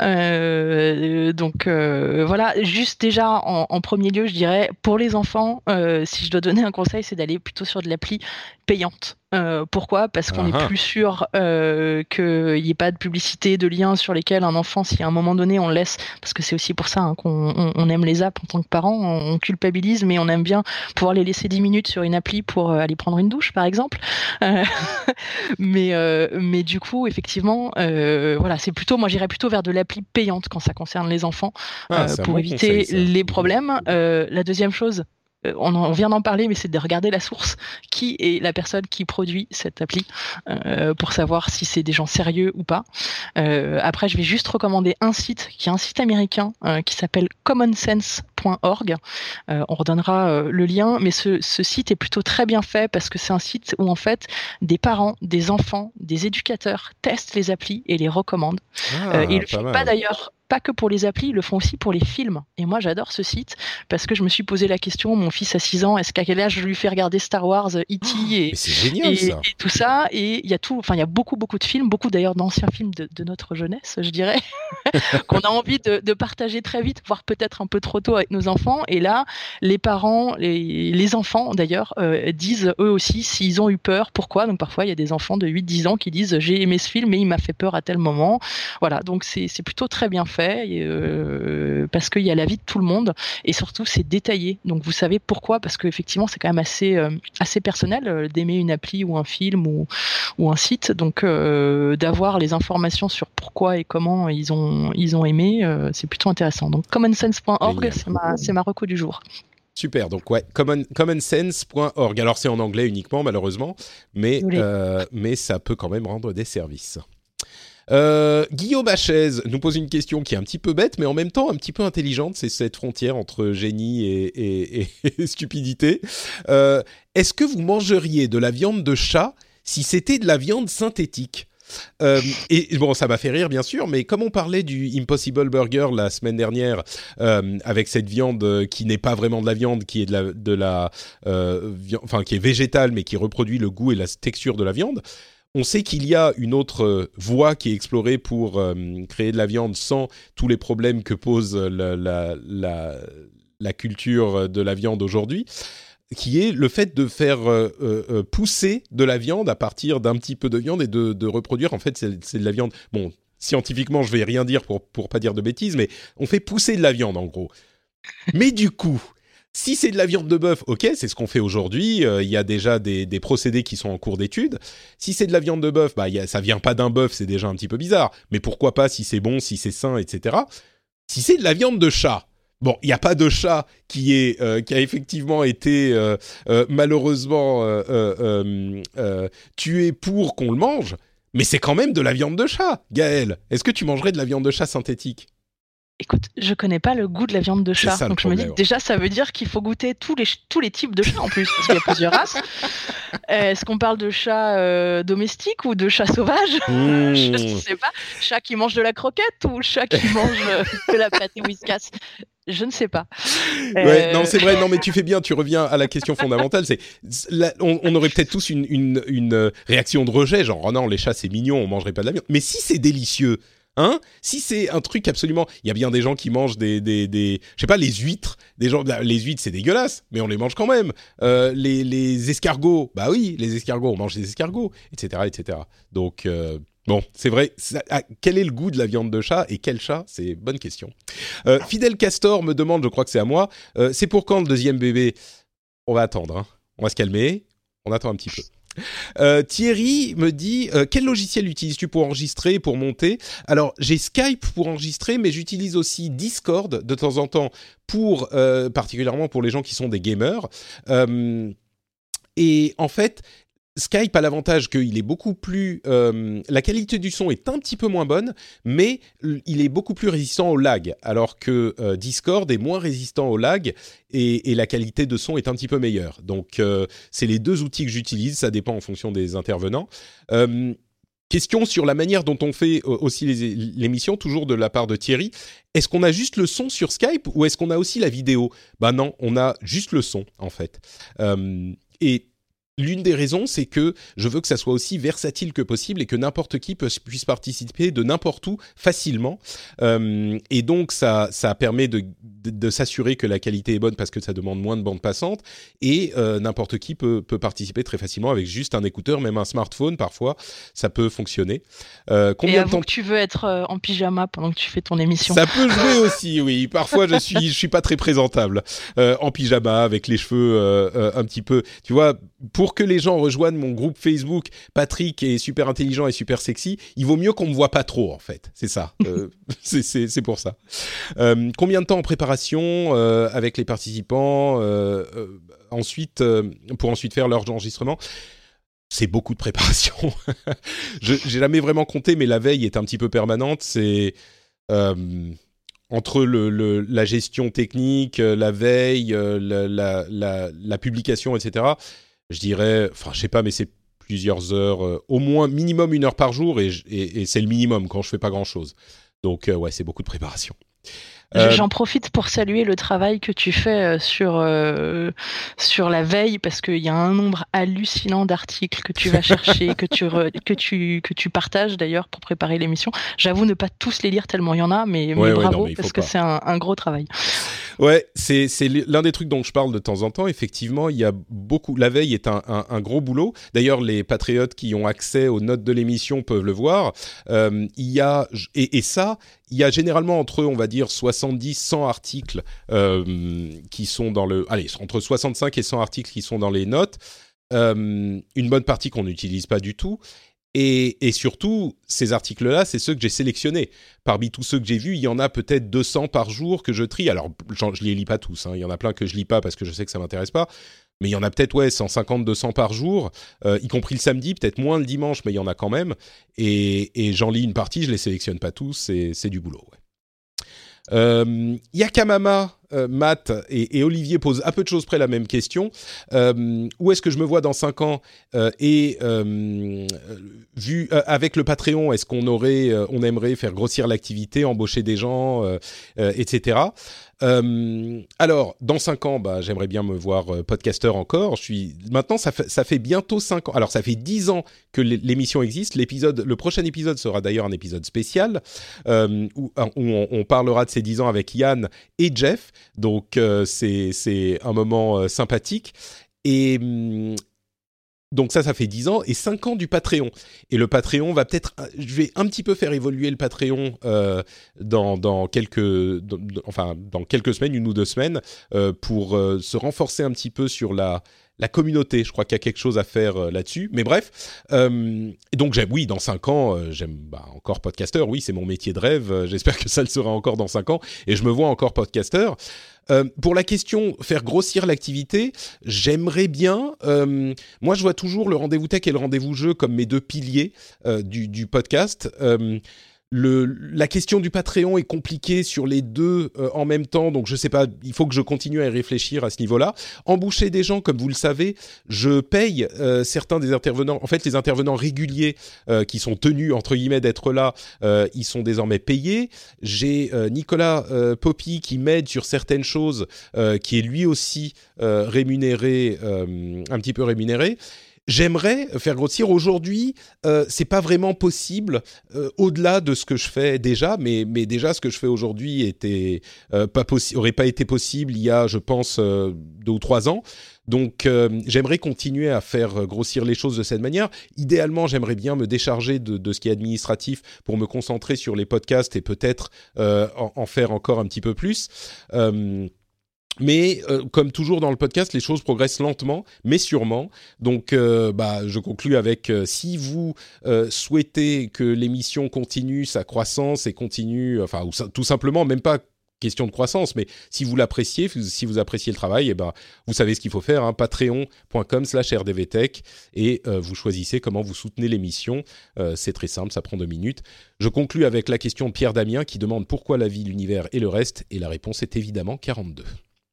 Euh, donc euh, voilà, juste déjà en, en premier lieu, je dirais, pour les enfants, euh, si je dois donner un conseil, c'est d'aller plutôt sur de l'appli payante. Euh, pourquoi ? Parce qu'on uh-huh. est plus sûr euh, qu'il n'y ait pas de publicité, de liens sur lesquels un enfant, si à un moment donné on le laisse, parce que c'est aussi pour ça hein, qu'on on, on aime les apps en tant que parents, on, on culpabilise, mais on aime bien pouvoir les laisser dix minutes sur une appli pour euh, aller prendre une douche, par exemple. Euh, mais, euh, mais du coup, effectivement, euh, voilà, c'est plutôt, moi j'irais plutôt vers de l'appli payante quand ça concerne les enfants, ah, euh, pour bon éviter conseil, les problèmes. Euh, la deuxième chose, On, en, on vient d'en parler, mais c'est de regarder la source. Qui est la personne qui produit cette appli euh, pour savoir si c'est des gens sérieux ou pas. Euh, après, je vais juste recommander un site qui est un site américain euh, qui s'appelle common sense point org. Euh, on redonnera euh, le lien, mais ce, ce site est plutôt très bien fait parce que c'est un site où en fait des parents, des enfants, des éducateurs testent les applis et les recommandent. Ah, euh, et il le fait pas d'ailleurs. pas que pour les applis, ils le font aussi pour les films. Et moi, j'adore ce site parce que je me suis posé la question, mon fils a six ans, est-ce qu'à quel âge je lui fais regarder Star Wars, E T Oh, et, mais c'est génial, et, ça. et tout ça. Et il y a tout, enfin, il y a beaucoup, beaucoup de films, beaucoup d'ailleurs d'anciens films de, de notre jeunesse, je dirais, qu'on a envie de, de partager très vite, voire peut-être un peu trop tôt avec nos enfants. Et là, les parents, les, les enfants d'ailleurs, euh, disent eux aussi s'ils ont eu peur, pourquoi. Donc parfois, il y a des enfants de huit dix ans qui disent j'ai aimé ce film, mais il m'a fait peur à tel moment. Voilà, donc c'est, c'est plutôt très bien fait et, euh, parce qu'il y a l'avis de tout le monde et surtout c'est détaillé. Donc vous savez pourquoi, parce qu'effectivement c'est quand même assez, euh, assez personnel euh, d'aimer une appli ou un film ou, ou un site. Donc euh, d'avoir les informations sur pourquoi et comment ils ont, ils ont aimé, euh, c'est plutôt intéressant. Donc commonsense point org, c'est ma, c'est ma reco du jour. Super, donc ouais, common, commonsense point org. Alors c'est en anglais uniquement malheureusement, mais, euh, mais ça peut quand même rendre des services. Euh, Guillaume Hachez nous pose une question qui est un petit peu bête, mais en même temps un petit peu intelligente. C'est cette frontière entre génie et, et, et, et stupidité. Euh, est-ce que vous mangeriez de la viande de chat si c'était de la viande synthétique ? Euh, et bon, ça m'a fait rire bien sûr, mais comme on parlait du Impossible Burger la semaine dernière, euh, avec cette viande qui n'est pas vraiment de la viande, qui est de la, de la, euh, vi- enfin qui est végétale, mais qui reproduit le goût et la texture de la viande. On sait qu'il y a une autre euh, voie qui est explorée pour euh, créer de la viande sans tous les problèmes que pose la, la, la, la culture de la viande aujourd'hui, qui est le fait de faire euh, euh, pousser de la viande à partir d'un petit peu de viande et de, de reproduire. En fait, c'est, c'est de la viande. Bon, scientifiquement, je vais rien dire pour pour pas dire de bêtises, mais on fait pousser de la viande en gros. Mais du coup, si c'est de la viande de bœuf, ok, c'est ce qu'on fait aujourd'hui. Il euh, y a déjà des, des procédés qui sont en cours d'étude. Si c'est de la viande de bœuf, bah y a, ça vient pas d'un bœuf, c'est déjà un petit peu bizarre. Mais pourquoi pas si c'est bon, si c'est sain, et cetera. Si c'est de la viande de chat. Bon, il n'y a pas de chat qui, est, euh, qui a effectivement été euh, euh, malheureusement euh, euh, euh, tué pour qu'on le mange, mais c'est quand même de la viande de chat. Gaël, est-ce que tu mangerais de la viande de chat synthétique ? Écoute, je connais pas le goût de la viande de chat, ça, donc je me dis que déjà ça veut dire qu'il faut goûter tous les tous les types de chats en plus, parce qu'il y a plusieurs races. Euh, Est-ce qu'on parle de chats euh, domestiques ou de chats sauvages ? Mmh. Je sais pas. Chat qui mange de la croquette ou chat qui mange euh, de la pâté Whiskas ? Je ne sais pas. Ouais, Euh, non, c'est vrai. Non, mais tu fais bien. Tu reviens à la question fondamentale. C'est, c'est la, on, on aurait peut-être tous une, une, une réaction de rejet, genre oh non, les chats c'est mignon, on mangerait pas de la viande. Mais si c'est délicieux. Hein, si c'est un truc absolument, il y a bien des gens qui mangent des, des, des, je sais pas, les huîtres. Des gens, les huîtres c'est dégueulasse, mais on les mange quand même. Euh, les, les escargots, bah oui, les escargots, on mange des escargots, et cetera, et cetera. Donc euh, bon, c'est vrai. Ça, ah, quel est le goût de la viande de chat et quel chat ? C'est bonne question. Euh, Fidel Castor me demande, je crois que c'est à moi. Euh, c'est pour quand le deuxième bébé ? On va attendre. Hein. On va se calmer. On attend un petit peu. Euh, Thierry me dit euh, quel logiciel utilises-tu pour enregistrer, pour monter ? Alors j'ai Skype pour enregistrer, mais j'utilise aussi Discord de temps en temps pour euh, particulièrement pour les gens qui sont des gamers. Euh, et en fait, Skype a l'avantage qu'il est beaucoup plus... Euh, la qualité du son est un petit peu moins bonne, mais il est beaucoup plus résistant au lag, alors que euh, Discord est moins résistant au lag et, et la qualité de son est un petit peu meilleure. Donc, euh, c'est les deux outils que j'utilise, ça dépend en fonction des intervenants. Euh, question sur la manière dont on fait aussi les, l'émission, toujours de la part de Thierry. Est-ce qu'on a juste le son sur Skype ou est-ce qu'on a aussi la vidéo ? Ben non, on a juste le son, en fait. Euh, et... L'une des raisons, c'est que je veux que ça soit aussi versatile que possible et que n'importe qui puisse participer de n'importe où facilement. Euh, et donc, ça, ça permet de, de, de s'assurer que la qualité est bonne parce que ça demande moins de bande passante. Et euh, n'importe qui peut, peut participer très facilement avec juste un écouteur, même un smartphone parfois, ça peut fonctionner. Euh, combien et avoue de temps que tu veux être euh, en pyjama pendant que tu fais ton émission. Ça peut jouer aussi, oui. Parfois, je suis, je suis pas très présentable euh, en pyjama avec les cheveux euh, euh, un petit peu, tu vois. Pour que les gens rejoignent mon groupe Facebook, Patrick est super intelligent et super sexy, il vaut mieux qu'on me voit pas trop, en fait. C'est ça. Euh, c'est, c'est, c'est pour ça. Euh, combien de temps en préparation euh, avec les participants euh, euh, ensuite, euh, pour ensuite faire leur enregistrement ? C'est beaucoup de préparation. Je, j'ai jamais vraiment compté, mais la veille est un petit peu permanente. C'est... Euh, entre le, le, la gestion technique, la veille, la, la, la, la publication, et cetera, je dirais, enfin, je sais pas, mais c'est plusieurs heures, euh, au moins minimum une heure par jour, et, et, et c'est le minimum quand je fais pas grand-chose. Donc euh, ouais, c'est beaucoup de préparation. Euh, J'en profite pour saluer le travail que tu fais sur euh, sur la veille, parce qu'il y a un nombre hallucinant d'articles que tu vas chercher, que tu re, que tu que tu partages d'ailleurs pour préparer l'émission. J'avoue ne pas tous les lire tellement il y en a, mais, ouais, mais ouais, bravo, non, mais parce faut que pas. c'est un, un gros travail. Ouais, c'est c'est l'un des trucs dont je parle de temps en temps. Effectivement, il y a beaucoup. La veille est un, un, un gros boulot. D'ailleurs, les patriotes qui ont accès aux notes de l'émission peuvent le voir. Euh, il y a et, et ça, il y a généralement entre, on va dire, soixante-dix, cent articles euh, qui sont dans le. Allez, entre soixante-cinq et cent articles qui sont dans les notes. Euh, une bonne partie qu'on n'utilise pas du tout. Et, et surtout, ces articles-là, c'est ceux que j'ai sélectionnés. Parmi tous ceux que j'ai vus, il y en a peut-être deux cents par jour que je trie. Alors, je ne les lis pas tous. Hein. Il y en a plein que je lis pas parce que je sais que ça m'intéresse pas. Mais il y en a peut-être ouais, cent cinquante, deux cents par jour, euh, y compris le samedi, peut-être moins le dimanche, mais il y en a quand même. Et, et j'en lis une partie, je les sélectionne pas tous. C'est, c'est du boulot, ouais. Euh, Yakamama, euh, Matt et, et Olivier posent à peu de choses près la même question. Euh, où est-ce que je me vois dans cinq ans euh, et euh, vu euh, avec le Patreon, est-ce qu'on aurait, euh, on aimerait faire grossir l'activité, embaucher des gens, euh, euh, et cetera. Euh, alors, dans cinq ans, bah, j'aimerais bien me voir euh, podcasteur encore. Je suis maintenant, ça fait, ça fait bientôt cinq ans. Alors, ça fait dix ans que l'émission existe. L'épisode, le prochain épisode sera d'ailleurs un épisode spécial euh, où, où on, on parlera de ces dix ans avec Yann et Jeff. Donc, euh, c'est c'est un moment euh, sympathique. Et hum, donc ça, ça fait dix ans et cinq ans du Patreon. Et le Patreon va peut-être... Je vais un petit peu faire évoluer le Patreon euh, dans, dans, quelques, dans, enfin, dans quelques semaines, une ou deux semaines, euh, pour euh, se renforcer un petit peu sur la, la communauté. Je crois qu'il y a quelque chose à faire euh, là-dessus. Mais bref, euh, et donc j'aime, oui, dans cinq ans, euh, j'aime bah, encore podcasteur. Oui, c'est mon métier de rêve. Euh, j'espère que ça le sera encore dans cinq ans. Et je me vois encore podcasteur. Euh, pour la question faire grossir l'activité, j'aimerais bien. Euh, moi, je vois toujours le rendez-vous tech et le rendez-vous jeu comme mes deux piliers euh, du, du podcast. Euh, Le, la question du Patreon est compliquée sur les deux euh, en même temps, donc je sais pas, il faut que je continue à y réfléchir à ce niveau-là. Embaucher des gens, comme vous le savez, je paye euh, certains des intervenants, en fait les intervenants réguliers euh, qui sont tenus, entre guillemets, d'être là, euh, ils sont désormais payés. J'ai euh, Nicolas euh, Poppy qui m'aide sur certaines choses, euh, qui est lui aussi euh, rémunéré, euh, un petit peu rémunéré. J'aimerais faire grossir. Aujourd'hui, euh, c'est pas vraiment possible euh, au-delà de ce que je fais déjà, mais mais déjà ce que je fais aujourd'hui était euh, pas possi- aurait pas été possible il y a, je pense, euh, deux ou trois ans. Donc, euh, j'aimerais continuer à faire grossir les choses de cette manière. Idéalement, j'aimerais bien me décharger de, de ce qui est administratif pour me concentrer sur les podcasts et peut-être euh, en, en faire encore un petit peu plus. Euh, Mais euh, comme toujours dans le podcast, les choses progressent lentement, mais sûrement. Donc, euh, bah, je conclus avec euh, si vous euh, souhaitez que l'émission continue sa croissance et continue, enfin, ou ça, tout simplement, même pas question de croissance, mais si vous l'appréciez, si vous appréciez le travail, eh ben, vous savez ce qu'il faut faire, hein, patreon point com slash r d v tech, et euh, vous choisissez comment vous soutenez l'émission. Euh, c'est très simple, ça prend deux minutes. Je conclus avec la question de Pierre Damien qui demande pourquoi la vie, l'univers et le reste, et la réponse est évidemment quarante-deux.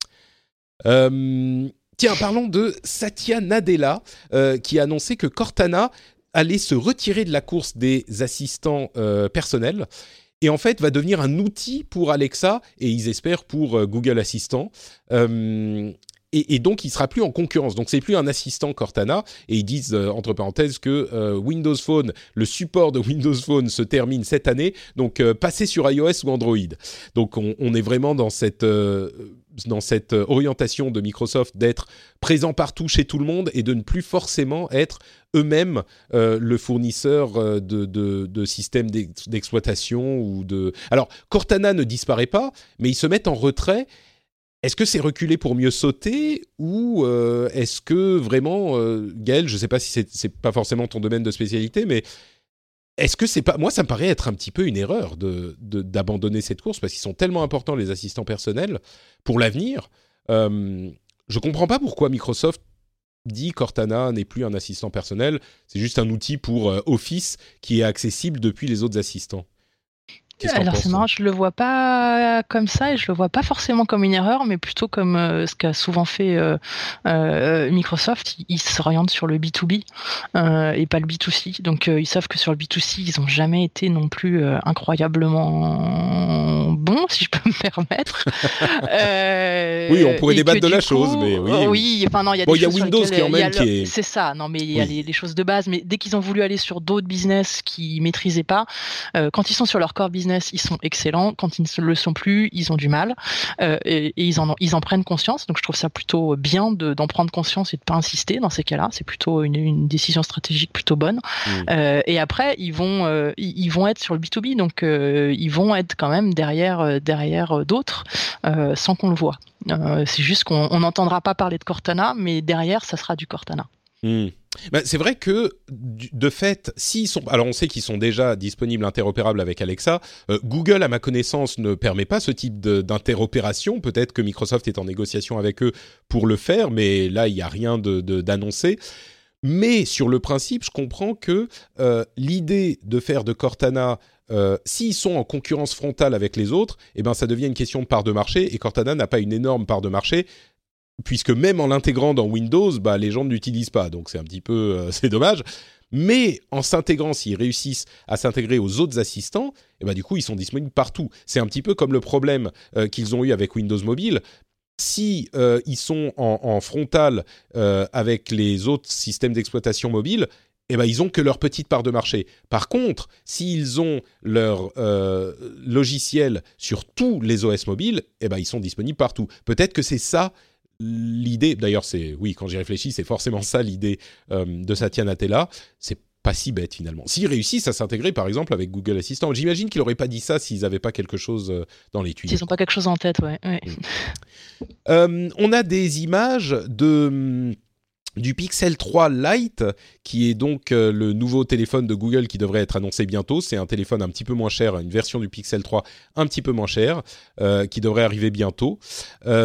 Euh, tiens, parlons de Satya Nadella euh, qui a annoncé que Cortana allait se retirer de la course des assistants euh, personnels et en fait va devenir un outil pour Alexa et ils espèrent pour euh, Google Assistant. Euh, Et, et donc, il sera plus en concurrence. Donc, c'est plus un assistant Cortana. Et ils disent, euh, entre parenthèses, que euh, Windows Phone, le support de Windows Phone se termine cette année. Donc, euh, passez sur iOS ou Android. Donc, on, on est vraiment dans cette, euh, dans cette orientation de Microsoft d'être présent partout chez tout le monde et de ne plus forcément être eux-mêmes euh, le fournisseur euh, de, de, de systèmes d'ex- d'exploitation ou de... Alors, Cortana ne disparaît pas, mais ils se mettent en retrait. Est-ce que c'est reculer pour mieux sauter ou euh, est-ce que vraiment, euh, Gaël, je ne sais pas si c'est, c'est pas forcément ton domaine de spécialité, mais est-ce que c'est pas... Moi, ça me paraît être un petit peu une erreur de, de, d'abandonner cette course parce qu'ils sont tellement importants, les assistants personnels, pour l'avenir. Euh, je ne comprends pas pourquoi Microsoft dit Cortana n'est plus un assistant personnel, c'est juste un outil pour euh, Office qui est accessible depuis les autres assistants. Qu'est-ce que t'en Alors penses, c'est marrant, toi je le vois pas comme ça et je le vois pas forcément comme une erreur, mais plutôt comme euh, ce qu'a souvent fait euh, euh, Microsoft. Ils, ils s'orientent sur le B deux B euh, et pas le B deux C. Donc euh, ils savent que sur le B deux C, ils ont jamais été non plus euh, incroyablement bons, si je peux me permettre. euh, Oui, on pourrait et débattre que, de la du chose, coup, mais oui. euh, oui, enfin non, il y a Bon, des il y a choses sur Windows lesquelles, qui, en il y a même, le- qui est... c'est ça. Non, mais il y a Oui. les, les choses de base. Mais dès qu'ils ont voulu aller sur d'autres business qu'ils maîtrisaient pas, euh, quand ils sont sur leur core business, ils sont excellents. Quand ils ne le sont plus, ils ont du mal euh, et, et ils, en ont, ils en prennent conscience. Donc je trouve ça plutôt bien de, d'en prendre conscience et de pas insister dans ces cas-là. C'est plutôt une, une décision stratégique plutôt bonne. Mm. Euh, et après, ils vont, euh, ils vont être sur le B deux B, donc euh, ils vont être quand même derrière, euh, derrière d'autres euh, sans qu'on le voit. Euh, c'est juste qu'on on n'entendra pas parler de Cortana, mais derrière, ça sera du Cortana. Mm. Ben, c'est vrai que, de fait, s'ils sont... Alors, on sait qu'ils sont déjà disponibles, interopérables avec Alexa. Euh, Google, à ma connaissance, ne permet pas ce type de, d'interopération. Peut-être que Microsoft est en négociation avec eux pour le faire, mais là, il n'y a rien de, de, d'annoncé. Mais, sur le principe, je comprends que euh, l'idée de faire de Cortana... Euh, s'ils sont en concurrence frontale avec les autres, eh ben, ça devient une question de part de marché, et Cortana n'a pas une énorme part de marché, puisque même en l'intégrant dans Windows, bah, les gens ne l'utilisent pas, donc c'est un petit peu, euh, c'est dommage. Mais en s'intégrant, s'ils réussissent à s'intégrer aux autres assistants, et bah, du coup, ils sont disponibles partout. C'est un petit peu comme le problème euh, qu'ils ont eu avec Windows Mobile. Si euh, ils sont en, en frontal euh, avec les autres systèmes d'exploitation mobile, eh ben, ils n'ont que leur petite part de marché. Par contre, s'ils ont leur euh, logiciel sur tous les O S mobiles, eh ben, ils sont disponibles partout. Peut-être que c'est ça l'idée, d'ailleurs, c'est, oui, quand j'y réfléchis, c'est forcément ça l'idée euh, de Satya Nadella. C'est pas si bête finalement. S'ils réussissent à s'intégrer, par exemple, avec Google Assistant, j'imagine qu'ils n'auraient pas dit ça s'ils n'avaient pas quelque chose euh, dans les tuyaux. S'ils n'ont pas quelque chose en tête, ouais. ouais. Mmh. Euh, on a des images de... du Pixel trois Lite, qui est donc euh, le nouveau téléphone de Google qui devrait être annoncé bientôt. C'est un téléphone un petit peu moins cher, une version du Pixel trois un petit peu moins chère, euh, qui devrait arriver bientôt. Euh,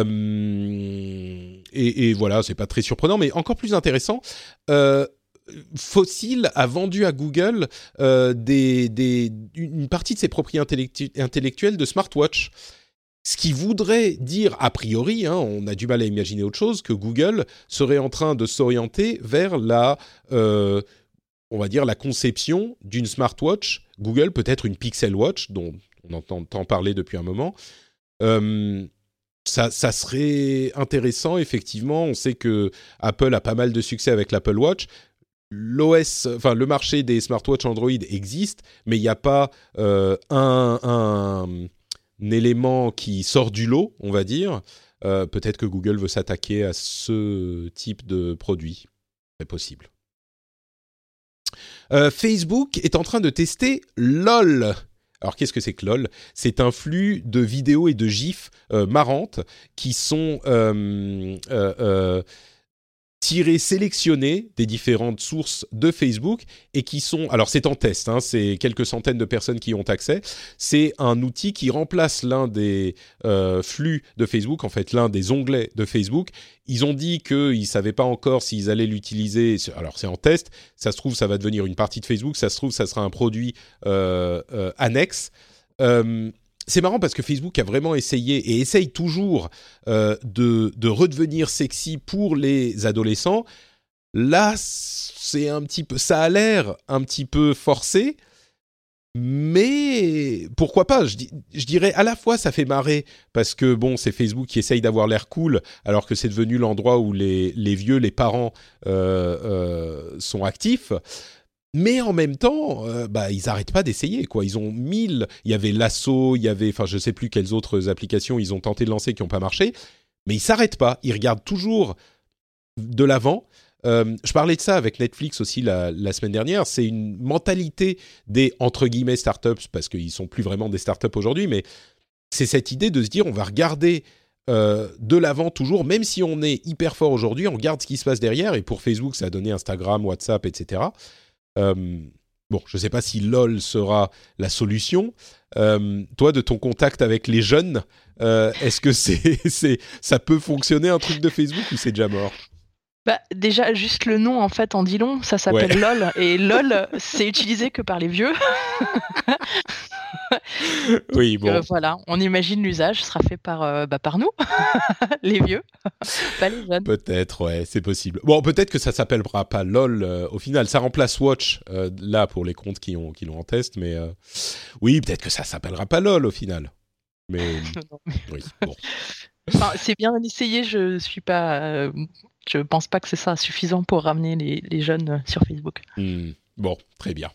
et, et voilà, c'est pas très surprenant, mais encore plus intéressant. Euh, Fossil a vendu à Google euh, des, des, une partie de ses propriétés intellectu- intellectuelles de smartwatch. Ce qui voudrait dire, a priori, hein, on a du mal à imaginer autre chose, que Google serait en train de s'orienter vers la, euh, on va dire, la conception d'une smartwatch. Google, peut-être une Pixel Watch, dont on entend, entend parler depuis un moment. Euh, ça, ça serait intéressant, effectivement. On sait que Apple a pas mal de succès avec l'Apple Watch. L'O S, enfin le marché des smartwatches Android existe, mais il n'y a pas euh, un... un un élément qui sort du lot, on va dire. Euh, peut-être que Google veut s'attaquer à ce type de produit. C'est possible. Euh, Facebook est en train de tester LOL. Alors, qu'est-ce que c'est que LOL ? C'est un flux de vidéos et de gifs euh, marrantes qui sont euh, euh, euh, tirés, sélectionnés des différentes sources de Facebook et qui sont... Alors, c'est en test, hein, c'est quelques centaines de personnes qui y ont accès. C'est un outil qui remplace l'un des euh, flux de Facebook, en fait, l'un des onglets de Facebook. Ils ont dit qu'ils ne savaient pas encore s'ils allaient l'utiliser. Alors, c'est en test. Ça se trouve, ça va devenir une partie de Facebook. Ça se trouve, ça sera un produit euh, euh, annexe. Euh, C'est marrant parce que Facebook a vraiment essayé et essaye toujours euh, de, de redevenir sexy pour les adolescents. Là, c'est un petit peu, ça a l'air un petit peu forcé, mais pourquoi pas ? je, je dirais à la fois ça fait marrer parce que bon, c'est Facebook qui essaye d'avoir l'air cool alors que c'est devenu l'endroit où les, les vieux, les parents euh, euh, sont actifs. Mais en même temps, euh, bah, ils n'arrêtent pas d'essayer, quoi. Ils ont mille... Il y avait Lasso, il y avait... Enfin, je ne sais plus quelles autres applications ils ont tenté de lancer qui n'ont pas marché. Mais ils ne s'arrêtent pas. Ils regardent toujours de l'avant. Euh, je parlais de ça avec Netflix aussi la, la semaine dernière. C'est une mentalité des, entre guillemets, startups, parce qu'ils ne sont plus vraiment des startups aujourd'hui, mais c'est cette idée de se dire on va regarder euh, de l'avant toujours, même si on est hyper fort aujourd'hui, on regarde ce qui se passe derrière. Et pour Facebook, ça a donné Instagram, WhatsApp, et cetera. Euh, bon, je ne sais pas si LOL sera la solution. Euh, toi, de ton contact avec les jeunes, euh, est-ce que c'est, c'est, ça peut fonctionner un truc de Facebook ou c'est déjà mort ? Bah, déjà, juste le nom, en fait, en dit long. Ça s'appelle Ouais. LOL. Et LOL, c'est utilisé que par les vieux. Oui, bon. Euh, voilà, on imagine l'usage sera fait par, euh, bah, par nous, les vieux, pas les jeunes. Peut-être, ouais, c'est possible. Bon, peut-être que ça s'appellera pas LOL euh, au final. Ça remplace Watch, euh, là, pour les comptes qui, ont, qui l'ont en test. Mais euh, oui, peut-être que ça s'appellera pas LOL au final. Mais Non, mais- oui, bon. Enfin, c'est bien d'essayer, je suis pas, euh, je pense pas que c'est ça suffisant pour ramener les, les jeunes euh, sur Facebook. Hmm, bon, très bien.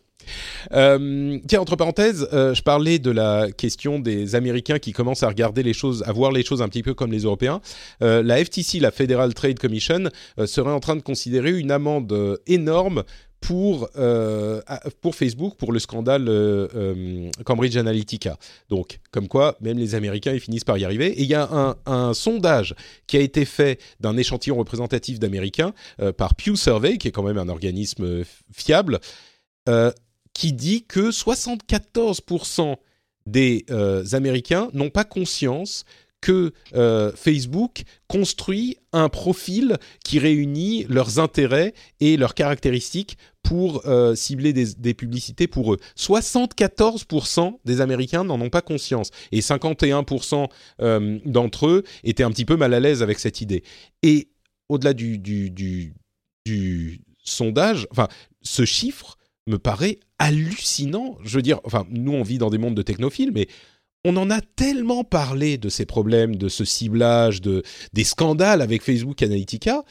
Euh, tiens, entre parenthèses, euh, je parlais de la question des Américains qui commencent à regarder les choses, à voir les choses un petit peu comme les Européens. Euh, la F T C, la Federal Trade Commission, euh, serait en train de considérer une amende euh, énorme pour, euh, pour Facebook, pour le scandale euh, euh, Cambridge Analytica. Donc, comme quoi, même les Américains, ils finissent par y arriver. Et il y a un, un sondage qui a été fait d'un échantillon représentatif d'Américains euh, par Pew Survey, qui est quand même un organisme fiable, euh, qui dit que soixante-quatorze pour cent des euh, Américains n'ont pas conscience que euh, Facebook construit un profil qui réunit leurs intérêts et leurs caractéristiques pour euh, cibler des, des publicités pour eux. soixante-quatorze pour cent des Américains n'en ont pas conscience et cinquante et un pour cent euh, d'entre eux étaient un petit peu mal à l'aise avec cette idée. Et au-delà du, du, du, du sondage, enfin, ce chiffre me paraît hallucinant. Je veux dire, enfin, nous, on vit dans des mondes de technophiles, mais on en a tellement parlé de ces problèmes, de ce ciblage, de, des scandales avec Facebook Analytica.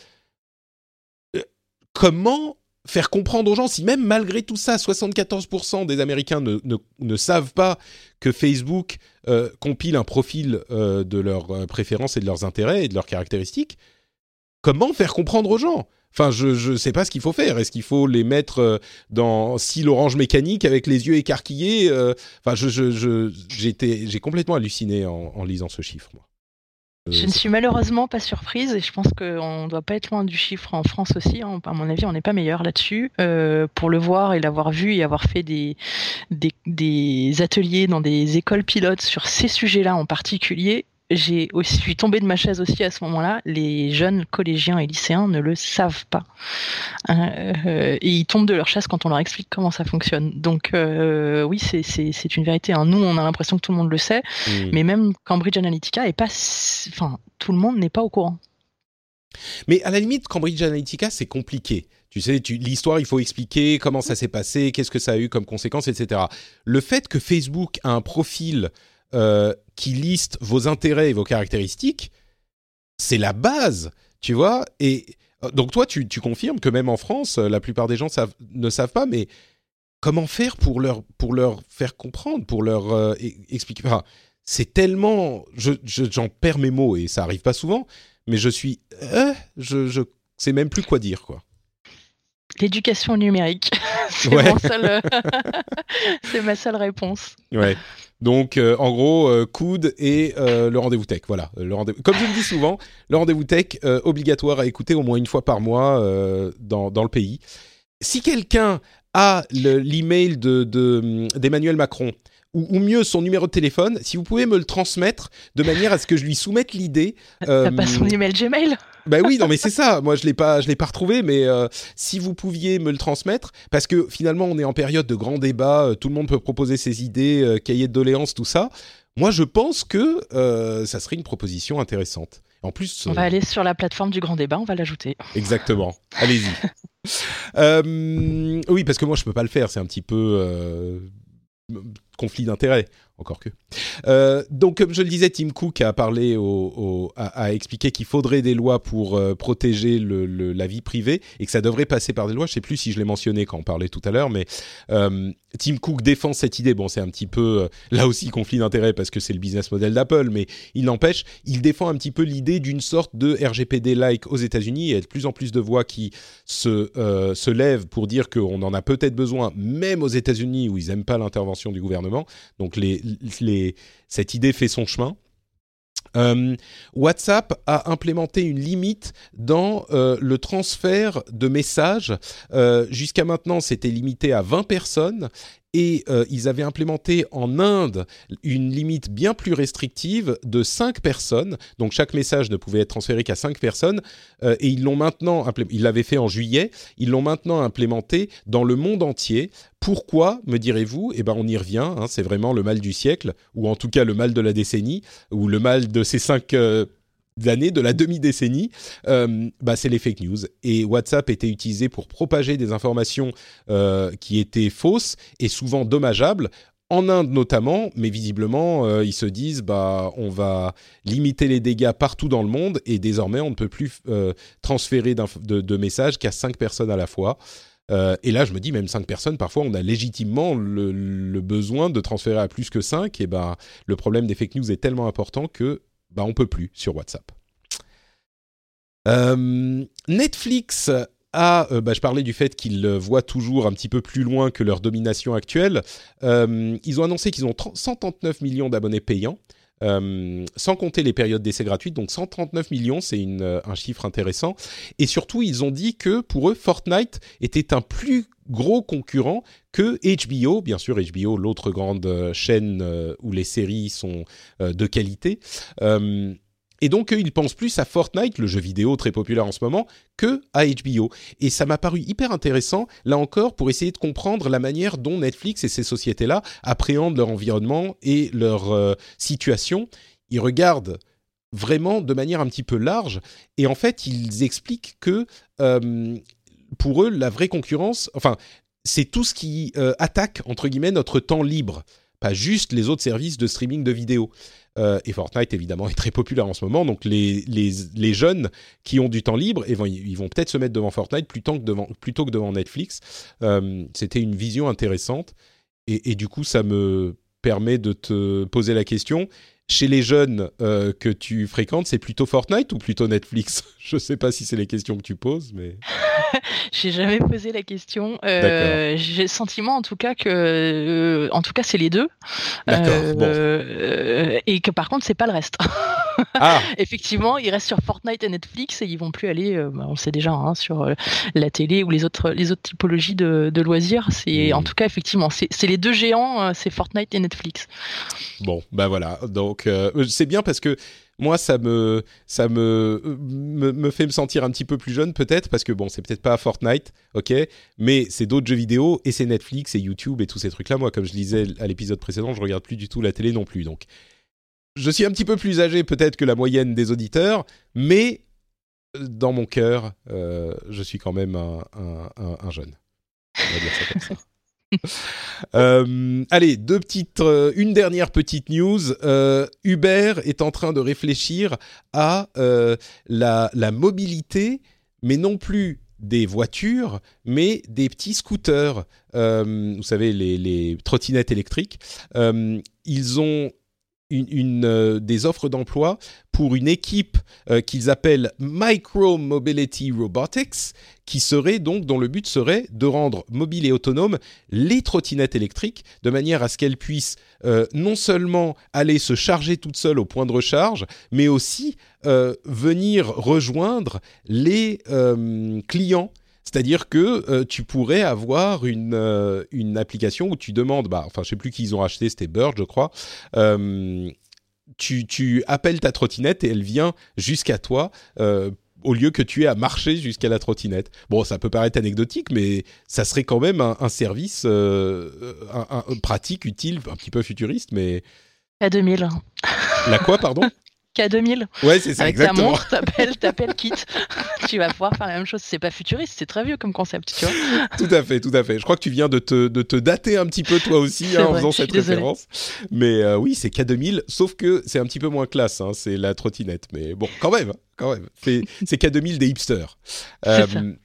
Euh, comment faire comprendre aux gens, si même malgré tout ça, soixante-quatorze pour cent des Américains ne, ne, ne savent pas que Facebook euh, compile un profil euh, de leurs euh, préférences et de leurs intérêts et de leurs caractéristiques, comment faire comprendre aux gens ? Enfin, je ne sais pas ce qu'il faut faire. Est-ce qu'il faut les mettre euh, dans style orange mécanique avec les yeux écarquillés euh, Enfin, je, je, je, j'ai, été, j'ai complètement halluciné en, en lisant ce chiffre, moi. Euh, Je ne suis malheureusement pas surprise et je pense qu'on ne doit pas être loin du chiffre en France aussi. Hein. À mon avis, on n'est pas meilleur là-dessus. Euh, pour le voir et l'avoir vu et avoir fait des, des, des ateliers dans des écoles pilotes sur ces sujets-là en particulier, j'ai aussi, je suis tombée de ma chaise aussi à ce moment-là. Les jeunes collégiens et lycéens ne le savent pas. Hein, euh, et ils tombent de leur chaise quand on leur explique comment ça fonctionne. Donc euh, oui, c'est, c'est, c'est une vérité. Hein. Nous, on a l'impression que tout le monde le sait, mmh. mais même Cambridge Analytica est pas, enfin, tout le monde n'est pas au courant. Mais à la limite, Cambridge Analytica, c'est compliqué. Tu sais, tu, l'histoire, il faut expliquer comment ça s'est passé, qu'est-ce que ça a eu comme conséquences, et cetera. Le fait que Facebook a un profil euh, qui liste vos intérêts et vos caractéristiques, c'est la base, tu vois. Et donc toi, tu, tu confirmes que même en France, la plupart des gens savent, ne savent pas, mais comment faire pour leur, pour leur faire comprendre, pour leur euh, expliquer. Enfin, c'est tellement... Je, je, j'en perds mes mots et ça arrive pas souvent, mais je suis... Euh, je, je sais même plus quoi dire, quoi. L'éducation numérique, c'est, ouais. mon seul, c'est ma seule réponse. Ouais. Donc, euh, en gros, euh, coude et euh, le rendez-vous tech. Voilà. Le rendez-vous... Comme je le dis souvent, le rendez-vous tech euh, obligatoire à écouter au moins une fois par mois euh, dans, dans le pays. Si quelqu'un a le, l'email de, de, d'Emmanuel Macron, ou, ou mieux son numéro de téléphone, si vous pouvez me le transmettre de manière à ce que je lui soumette l'idée. Euh, T'as pas son email Gmail ? Ben oui, non mais c'est ça. Moi je l'ai pas, je l'ai pas retrouvé, mais euh, si vous pouviez me le transmettre, parce que finalement on est en période de grands débats, euh, tout le monde peut proposer ses idées, euh, cahier de doléances, tout ça. Moi je pense que euh, ça serait une proposition intéressante. En plus, on euh... va aller sur la plateforme du grand débat, on va l'ajouter. Exactement. Allez-y. euh, oui, parce que moi je peux pas le faire, c'est un petit peu euh, conflit d'intérêts. Encore que. Euh, donc, comme je le disais, Tim Cook a parlé, au, au, a, a expliqué qu'il faudrait des lois pour euh, protéger le, le, la vie privée et que ça devrait passer par des lois. Je ne sais plus si je l'ai mentionné quand on parlait tout à l'heure, mais euh, Tim Cook défend cette idée. Bon, c'est un petit peu, euh, là aussi, conflit d'intérêts parce que c'est le business model d'Apple, mais il n'empêche, il défend un petit peu l'idée d'une sorte de R G P D-like aux États-Unis. Il y a de plus en plus de voix qui se, euh, se lèvent pour dire qu'on en a peut-être besoin, même aux États-Unis où ils n'aiment pas l'intervention du gouvernement. Donc, les Les, cette idée fait son chemin. Euh, WhatsApp a implémenté une limite dans euh, le transfert de messages. Euh, jusqu'à maintenant, c'était limité à vingt personnes et euh, ils avaient implémenté en Inde une limite bien plus restrictive de cinq personnes. Donc chaque message ne pouvait être transféré qu'à cinq personnes, euh, et ils l'ont maintenant, implé- ils l'avaient fait en juillet, ils l'ont maintenant implémenté dans le monde entier. Pourquoi, me direz-vous ? Eh ben, on y revient, hein, c'est vraiment le mal du siècle, ou en tout cas le mal de la décennie, ou le mal de ces cinq euh, années, de la demi-décennie, euh, bah, c'est les fake news. Et WhatsApp était utilisé pour propager des informations euh, qui étaient fausses et souvent dommageables, en Inde notamment, mais visiblement, euh, ils se disent bah, on va limiter les dégâts partout dans le monde, et désormais, on ne peut plus euh, transférer de, de messages qu'à cinq personnes à la fois. Euh, et là, je me dis, même cinq personnes, parfois, on a légitimement le, le besoin de transférer à plus que cinq. Et ben, le problème des fake news est tellement important que bah, on ne peut plus sur WhatsApp. Euh, Netflix a, euh, bah, je parlais du fait qu'ils voient toujours un petit peu plus loin que leur domination actuelle. Euh, ils ont annoncé qu'ils ont cent trente-neuf millions d'abonnés payants. Euh, sans compter les périodes d'essai gratuites, donc cent trente-neuf millions, c'est une, euh, un chiffre intéressant. Et surtout, ils ont dit que pour eux, Fortnite était un plus gros concurrent que H B O. Bien sûr, H B O, l'autre grande euh, chaîne euh, où les séries sont euh, de qualité. Euh, Et donc, eux, ils pensent plus à Fortnite, le jeu vidéo très populaire en ce moment, que à H B O. Et ça m'a paru hyper intéressant, là encore, pour essayer de comprendre la manière dont Netflix et ces sociétés-là appréhendent leur environnement et leur euh, situation. Ils regardent vraiment de manière un petit peu large. Et en fait, ils expliquent que, euh, pour eux, la vraie concurrence, enfin, c'est tout ce qui euh, attaque, entre guillemets, notre temps libre. Pas juste les autres services de streaming de vidéos. Euh, et Fortnite, évidemment, est très populaire en ce moment. Donc, les, les, les jeunes qui ont du temps libre, et vont, ils vont peut-être se mettre devant Fortnite plutôt que devant, plutôt que devant Netflix. Euh, c'était une vision intéressante. Et, et du coup, ça me permet de te poser la question. Chez les jeunes euh, que tu fréquentes, c'est plutôt Fortnite ou plutôt Netflix ? Je ne sais pas si c'est les questions que tu poses, mais... J'ai jamais posé la question. Euh, j'ai le sentiment, en tout cas, que, euh, en tout cas, c'est les deux. D'accord. Euh, Bon. euh, et que par contre, c'est pas le reste. Ah. Effectivement, ils restent sur Fortnite et Netflix et ils vont plus aller, euh, bah, on le sait déjà, hein, sur euh, la télé ou les autres, les autres typologies de, de loisirs. C'est, mmh. En tout cas, effectivement, c'est, c'est les deux géants, euh, c'est Fortnite et Netflix. Bon, ben voilà. Donc, euh, c'est bien parce que moi, ça me, ça me, me, me fait me sentir un petit peu plus jeune, peut-être, parce que bon, c'est peut-être pas Fortnite, ok, mais c'est d'autres jeux vidéo, et c'est Netflix et YouTube et tous ces trucs-là. Moi, comme je disais à l'épisode précédent, je regarde plus du tout la télé non plus. Donc, je suis un petit peu plus âgé, peut-être, que la moyenne des auditeurs, mais dans mon cœur, euh, je suis quand même un, un, un, un jeune. On va dire ça comme ça. euh, allez, deux petites, euh, une dernière petite news. Euh, Uber est en train de réfléchir à euh, la, la mobilité, mais non plus des voitures, mais des petits scooters. Euh, vous savez, les, les trottinettes électriques. Euh, ils ont une, une euh, des offres d'emploi pour une équipe euh, qu'ils appellent Micro Mobility Robotics, qui serait donc, dont le but serait de rendre mobile et autonome les trottinettes électriques, de manière à ce qu'elles puissent euh, non seulement aller se charger toutes seules au point de recharge, mais aussi euh, venir rejoindre les euh, clients. C'est-à-dire que euh, tu pourrais avoir une, euh, une application où tu demandes, bah, enfin je ne sais plus qui ils ont acheté, c'était Bird je crois, euh, tu, tu appelles ta trottinette et elle vient jusqu'à toi euh, au lieu que tu aies à marcher jusqu'à la trottinette. Bon, ça peut paraître anecdotique, mais ça serait quand même un, un service euh, un, un, pratique, utile, un petit peu futuriste, mais... K deux mille. La quoi, pardon ? K deux mille. Ouais, c'est ça, avec exactement. Ta montre, t'appelles, t'appelles quitte. Tu vas pouvoir faire la même chose. C'est pas futuriste, c'est très vieux comme concept, tu vois. Tout à fait, tout à fait. Je crois que tu viens de te, de te dater un petit peu toi aussi hein, en faisant cette référence. Mais euh, oui, c'est K deux mille, sauf que c'est un petit peu moins classe, hein, c'est la trottinette. Mais bon, quand même, quand même. C'est, c'est K deux mille des hipsters. Euh...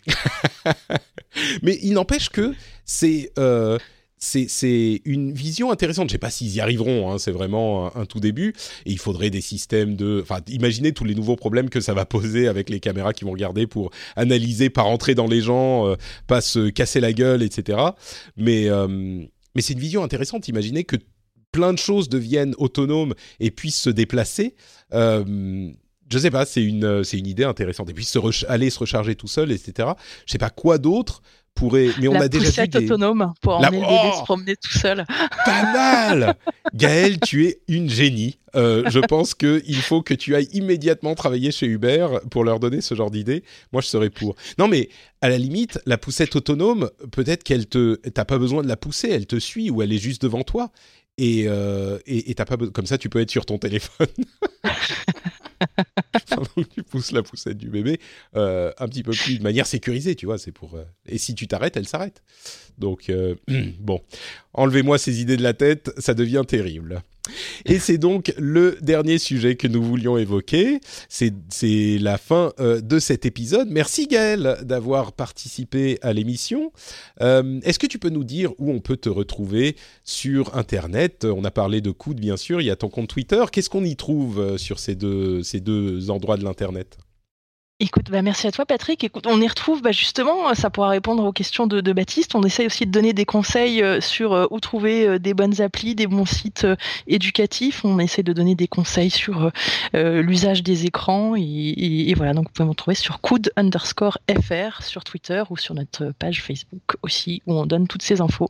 Mais il n'empêche que c'est... Euh... C'est, c'est une vision intéressante. Je ne sais pas s'ils y arriveront, hein, c'est vraiment un, un tout début. Et il faudrait des systèmes de... Enfin, imaginez tous les nouveaux problèmes que ça va poser avec les caméras qui vont regarder pour analyser, pas rentrer dans les gens, euh, pas se casser la gueule, et cetera. Mais, euh, mais c'est une vision intéressante. Imaginez que plein de choses deviennent autonomes et puissent se déplacer. Euh, je ne sais pas, c'est une, c'est une idée intéressante. Et puis se re- aller se recharger tout seul, et cetera. Je ne sais pas quoi d'autre pourrait, mais on la a déjà vu des... La poussette autonome pour emmener la... le bébé oh, se promener tout seul. Pas mal. Gaëlle, tu es une génie. Euh, je pense qu'il faut que tu ailles immédiatement travailler chez Uber pour leur donner ce genre d'idée. Moi, je serais pour. Non, mais à la limite, la poussette autonome, peut-être qu'elle te, t'as pas besoin de la pousser, elle te suit ou elle est juste devant toi. Et, euh, et, et t'as pas besoin, comme ça, tu peux être sur ton téléphone. Pendant que tu pousses la poussette du bébé, euh, un petit peu plus de manière sécurisée, tu vois. C'est pour. Euh, et si tu t'arrêtes, elle s'arrête. Donc euh, bon, enlevez-moi ces idées de la tête, ça devient terrible. Et c'est donc le dernier sujet que nous voulions évoquer. C'est, c'est la fin euh, de cet épisode. Merci Gaëlle d'avoir participé à l'émission. Euh, est-ce que tu peux nous dire où on peut te retrouver sur Internet ? On a parlé de Coude, bien sûr. Il y a ton compte Twitter. Qu'est-ce qu'on y trouve euh, sur ces deux, ces deux endroits de l'Internet ? Écoute, bah merci à toi Patrick. Écoute, on y retrouve bah justement, ça pourra répondre aux questions de, de Baptiste. On essaye aussi de donner des conseils sur euh, où trouver euh, des bonnes applis, des bons sites euh, éducatifs. On essaie de donner des conseils sur euh, l'usage des écrans et, et, et voilà. Donc vous pouvez me retrouver sur coude underscore fr sur Twitter ou sur notre page Facebook aussi où on donne toutes ces infos.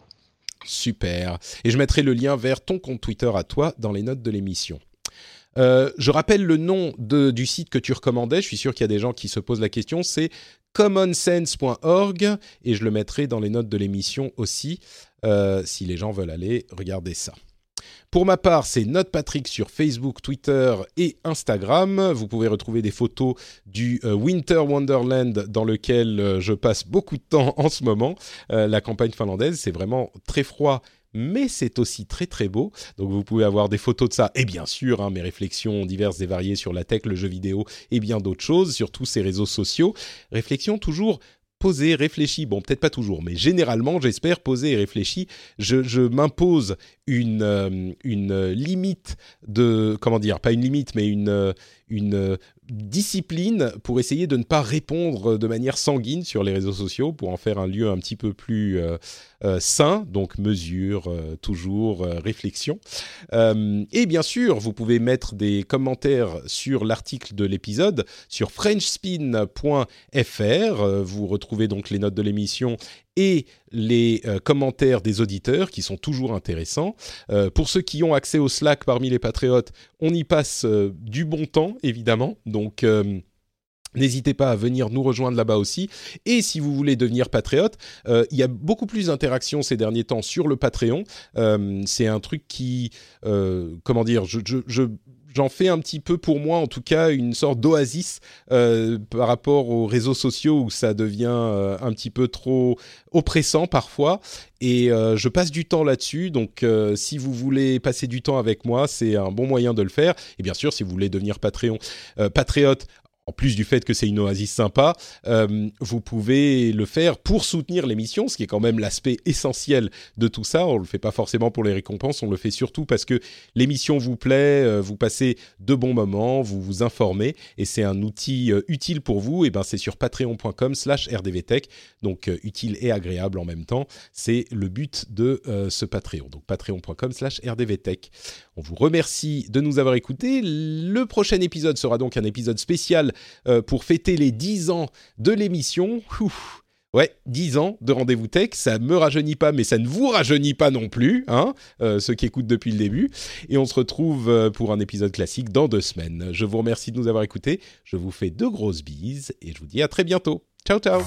Super. Et je mettrai le lien vers ton compte Twitter à toi dans les notes de l'émission. Euh, je rappelle le nom de, du site que tu recommandais, je suis sûr qu'il y a des gens qui se posent la question, c'est common sense point org et je le mettrai dans les notes de l'émission aussi, euh, si les gens veulent aller regarder ça. Pour ma part, c'est NotePatrick sur Facebook, Twitter et Instagram. Vous pouvez retrouver des photos du euh, Winter Wonderland dans lequel euh, je passe beaucoup de temps en ce moment. Euh, la campagne finlandaise, c'est vraiment très froid, mais c'est aussi très très beau, donc vous pouvez avoir des photos de ça, et bien sûr, hein, mes réflexions diverses et variées sur la tech, le jeu vidéo et bien d'autres choses, sur tous ces réseaux sociaux. Réflexions toujours posées, réfléchies, bon peut-être pas toujours, mais généralement j'espère posées et réfléchies. Je, je m'impose une, euh, une limite de, comment dire, pas une limite, mais une... une discipline pour essayer de ne pas répondre de manière sanguine sur les réseaux sociaux, pour en faire un lieu un petit peu plus euh, euh, sain, donc mesure, euh, toujours euh, réflexion. Euh, et bien sûr, vous pouvez mettre des commentaires sur l'article de l'épisode sur frenchspin point f r. Euh, vous retrouvez donc les notes de l'émission et les euh, commentaires des auditeurs qui sont toujours intéressants. Euh, pour ceux qui ont accès au Slack parmi les patriotes, on y passe euh, du bon temps, évidemment. Donc, euh, n'hésitez pas à venir nous rejoindre là-bas aussi. Et si vous voulez devenir patriote, euh, il y a beaucoup plus d'interactions ces derniers temps sur le Patreon. Euh, c'est un truc qui... Euh, comment dire je, je, je J'en fais un petit peu pour moi, en tout cas, une sorte d'oasis euh, par rapport aux réseaux sociaux où ça devient euh, un petit peu trop oppressant parfois. Et euh, je passe du temps là-dessus, donc euh, si vous voulez passer du temps avec moi, c'est un bon moyen de le faire. Et bien sûr, si vous voulez devenir Patreon, euh, patriote, en plus du fait que c'est une oasis sympa, euh, vous pouvez le faire pour soutenir l'émission, ce qui est quand même l'aspect essentiel de tout ça. On le fait pas forcément pour les récompenses, on le fait surtout parce que l'émission vous plaît, euh, vous passez de bons moments, vous vous informez, et c'est un outil euh, utile pour vous. Et ben c'est sur patreon point com slash r d v tech, donc euh, utile et agréable en même temps. C'est le but de euh, ce Patreon, donc patreon point com slash r d v tech. On vous remercie de nous avoir écoutés. Le prochain épisode sera donc un épisode spécial euh, pour fêter les dix ans de l'émission. Ouf. Ouais, dix ans de Rendez-vous Tech, ça me rajeunit pas, mais ça ne vous rajeunit pas non plus, hein, euh, ceux qui écoutent depuis le début. Et on se retrouve euh, pour un épisode classique dans deux semaines. Je vous remercie de nous avoir écoutés, je vous fais de grosses bises et je vous dis à très bientôt. Ciao, ciao.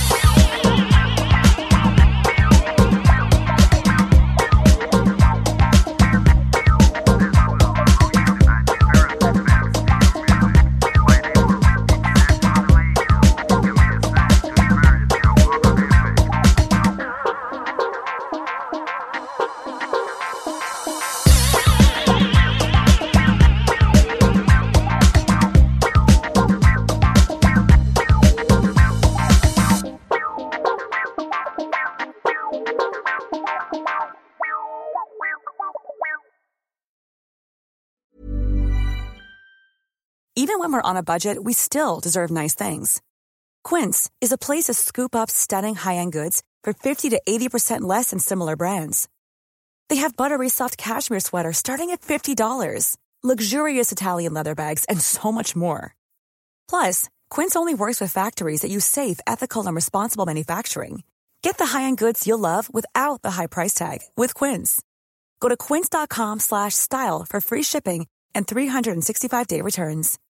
Even when we're on a budget, we still deserve nice things. Quince is a place to scoop up stunning high-end goods for fifty to eighty percent less than similar brands. They have buttery soft cashmere sweaters starting at fifty dollars, luxurious Italian leather bags, and so much more. Plus, Quince only works with factories that use safe, ethical, and responsible manufacturing. Get the high-end goods you'll love without the high price tag with Quince. Go to quince.com slash style for free shipping and three sixty-five day returns.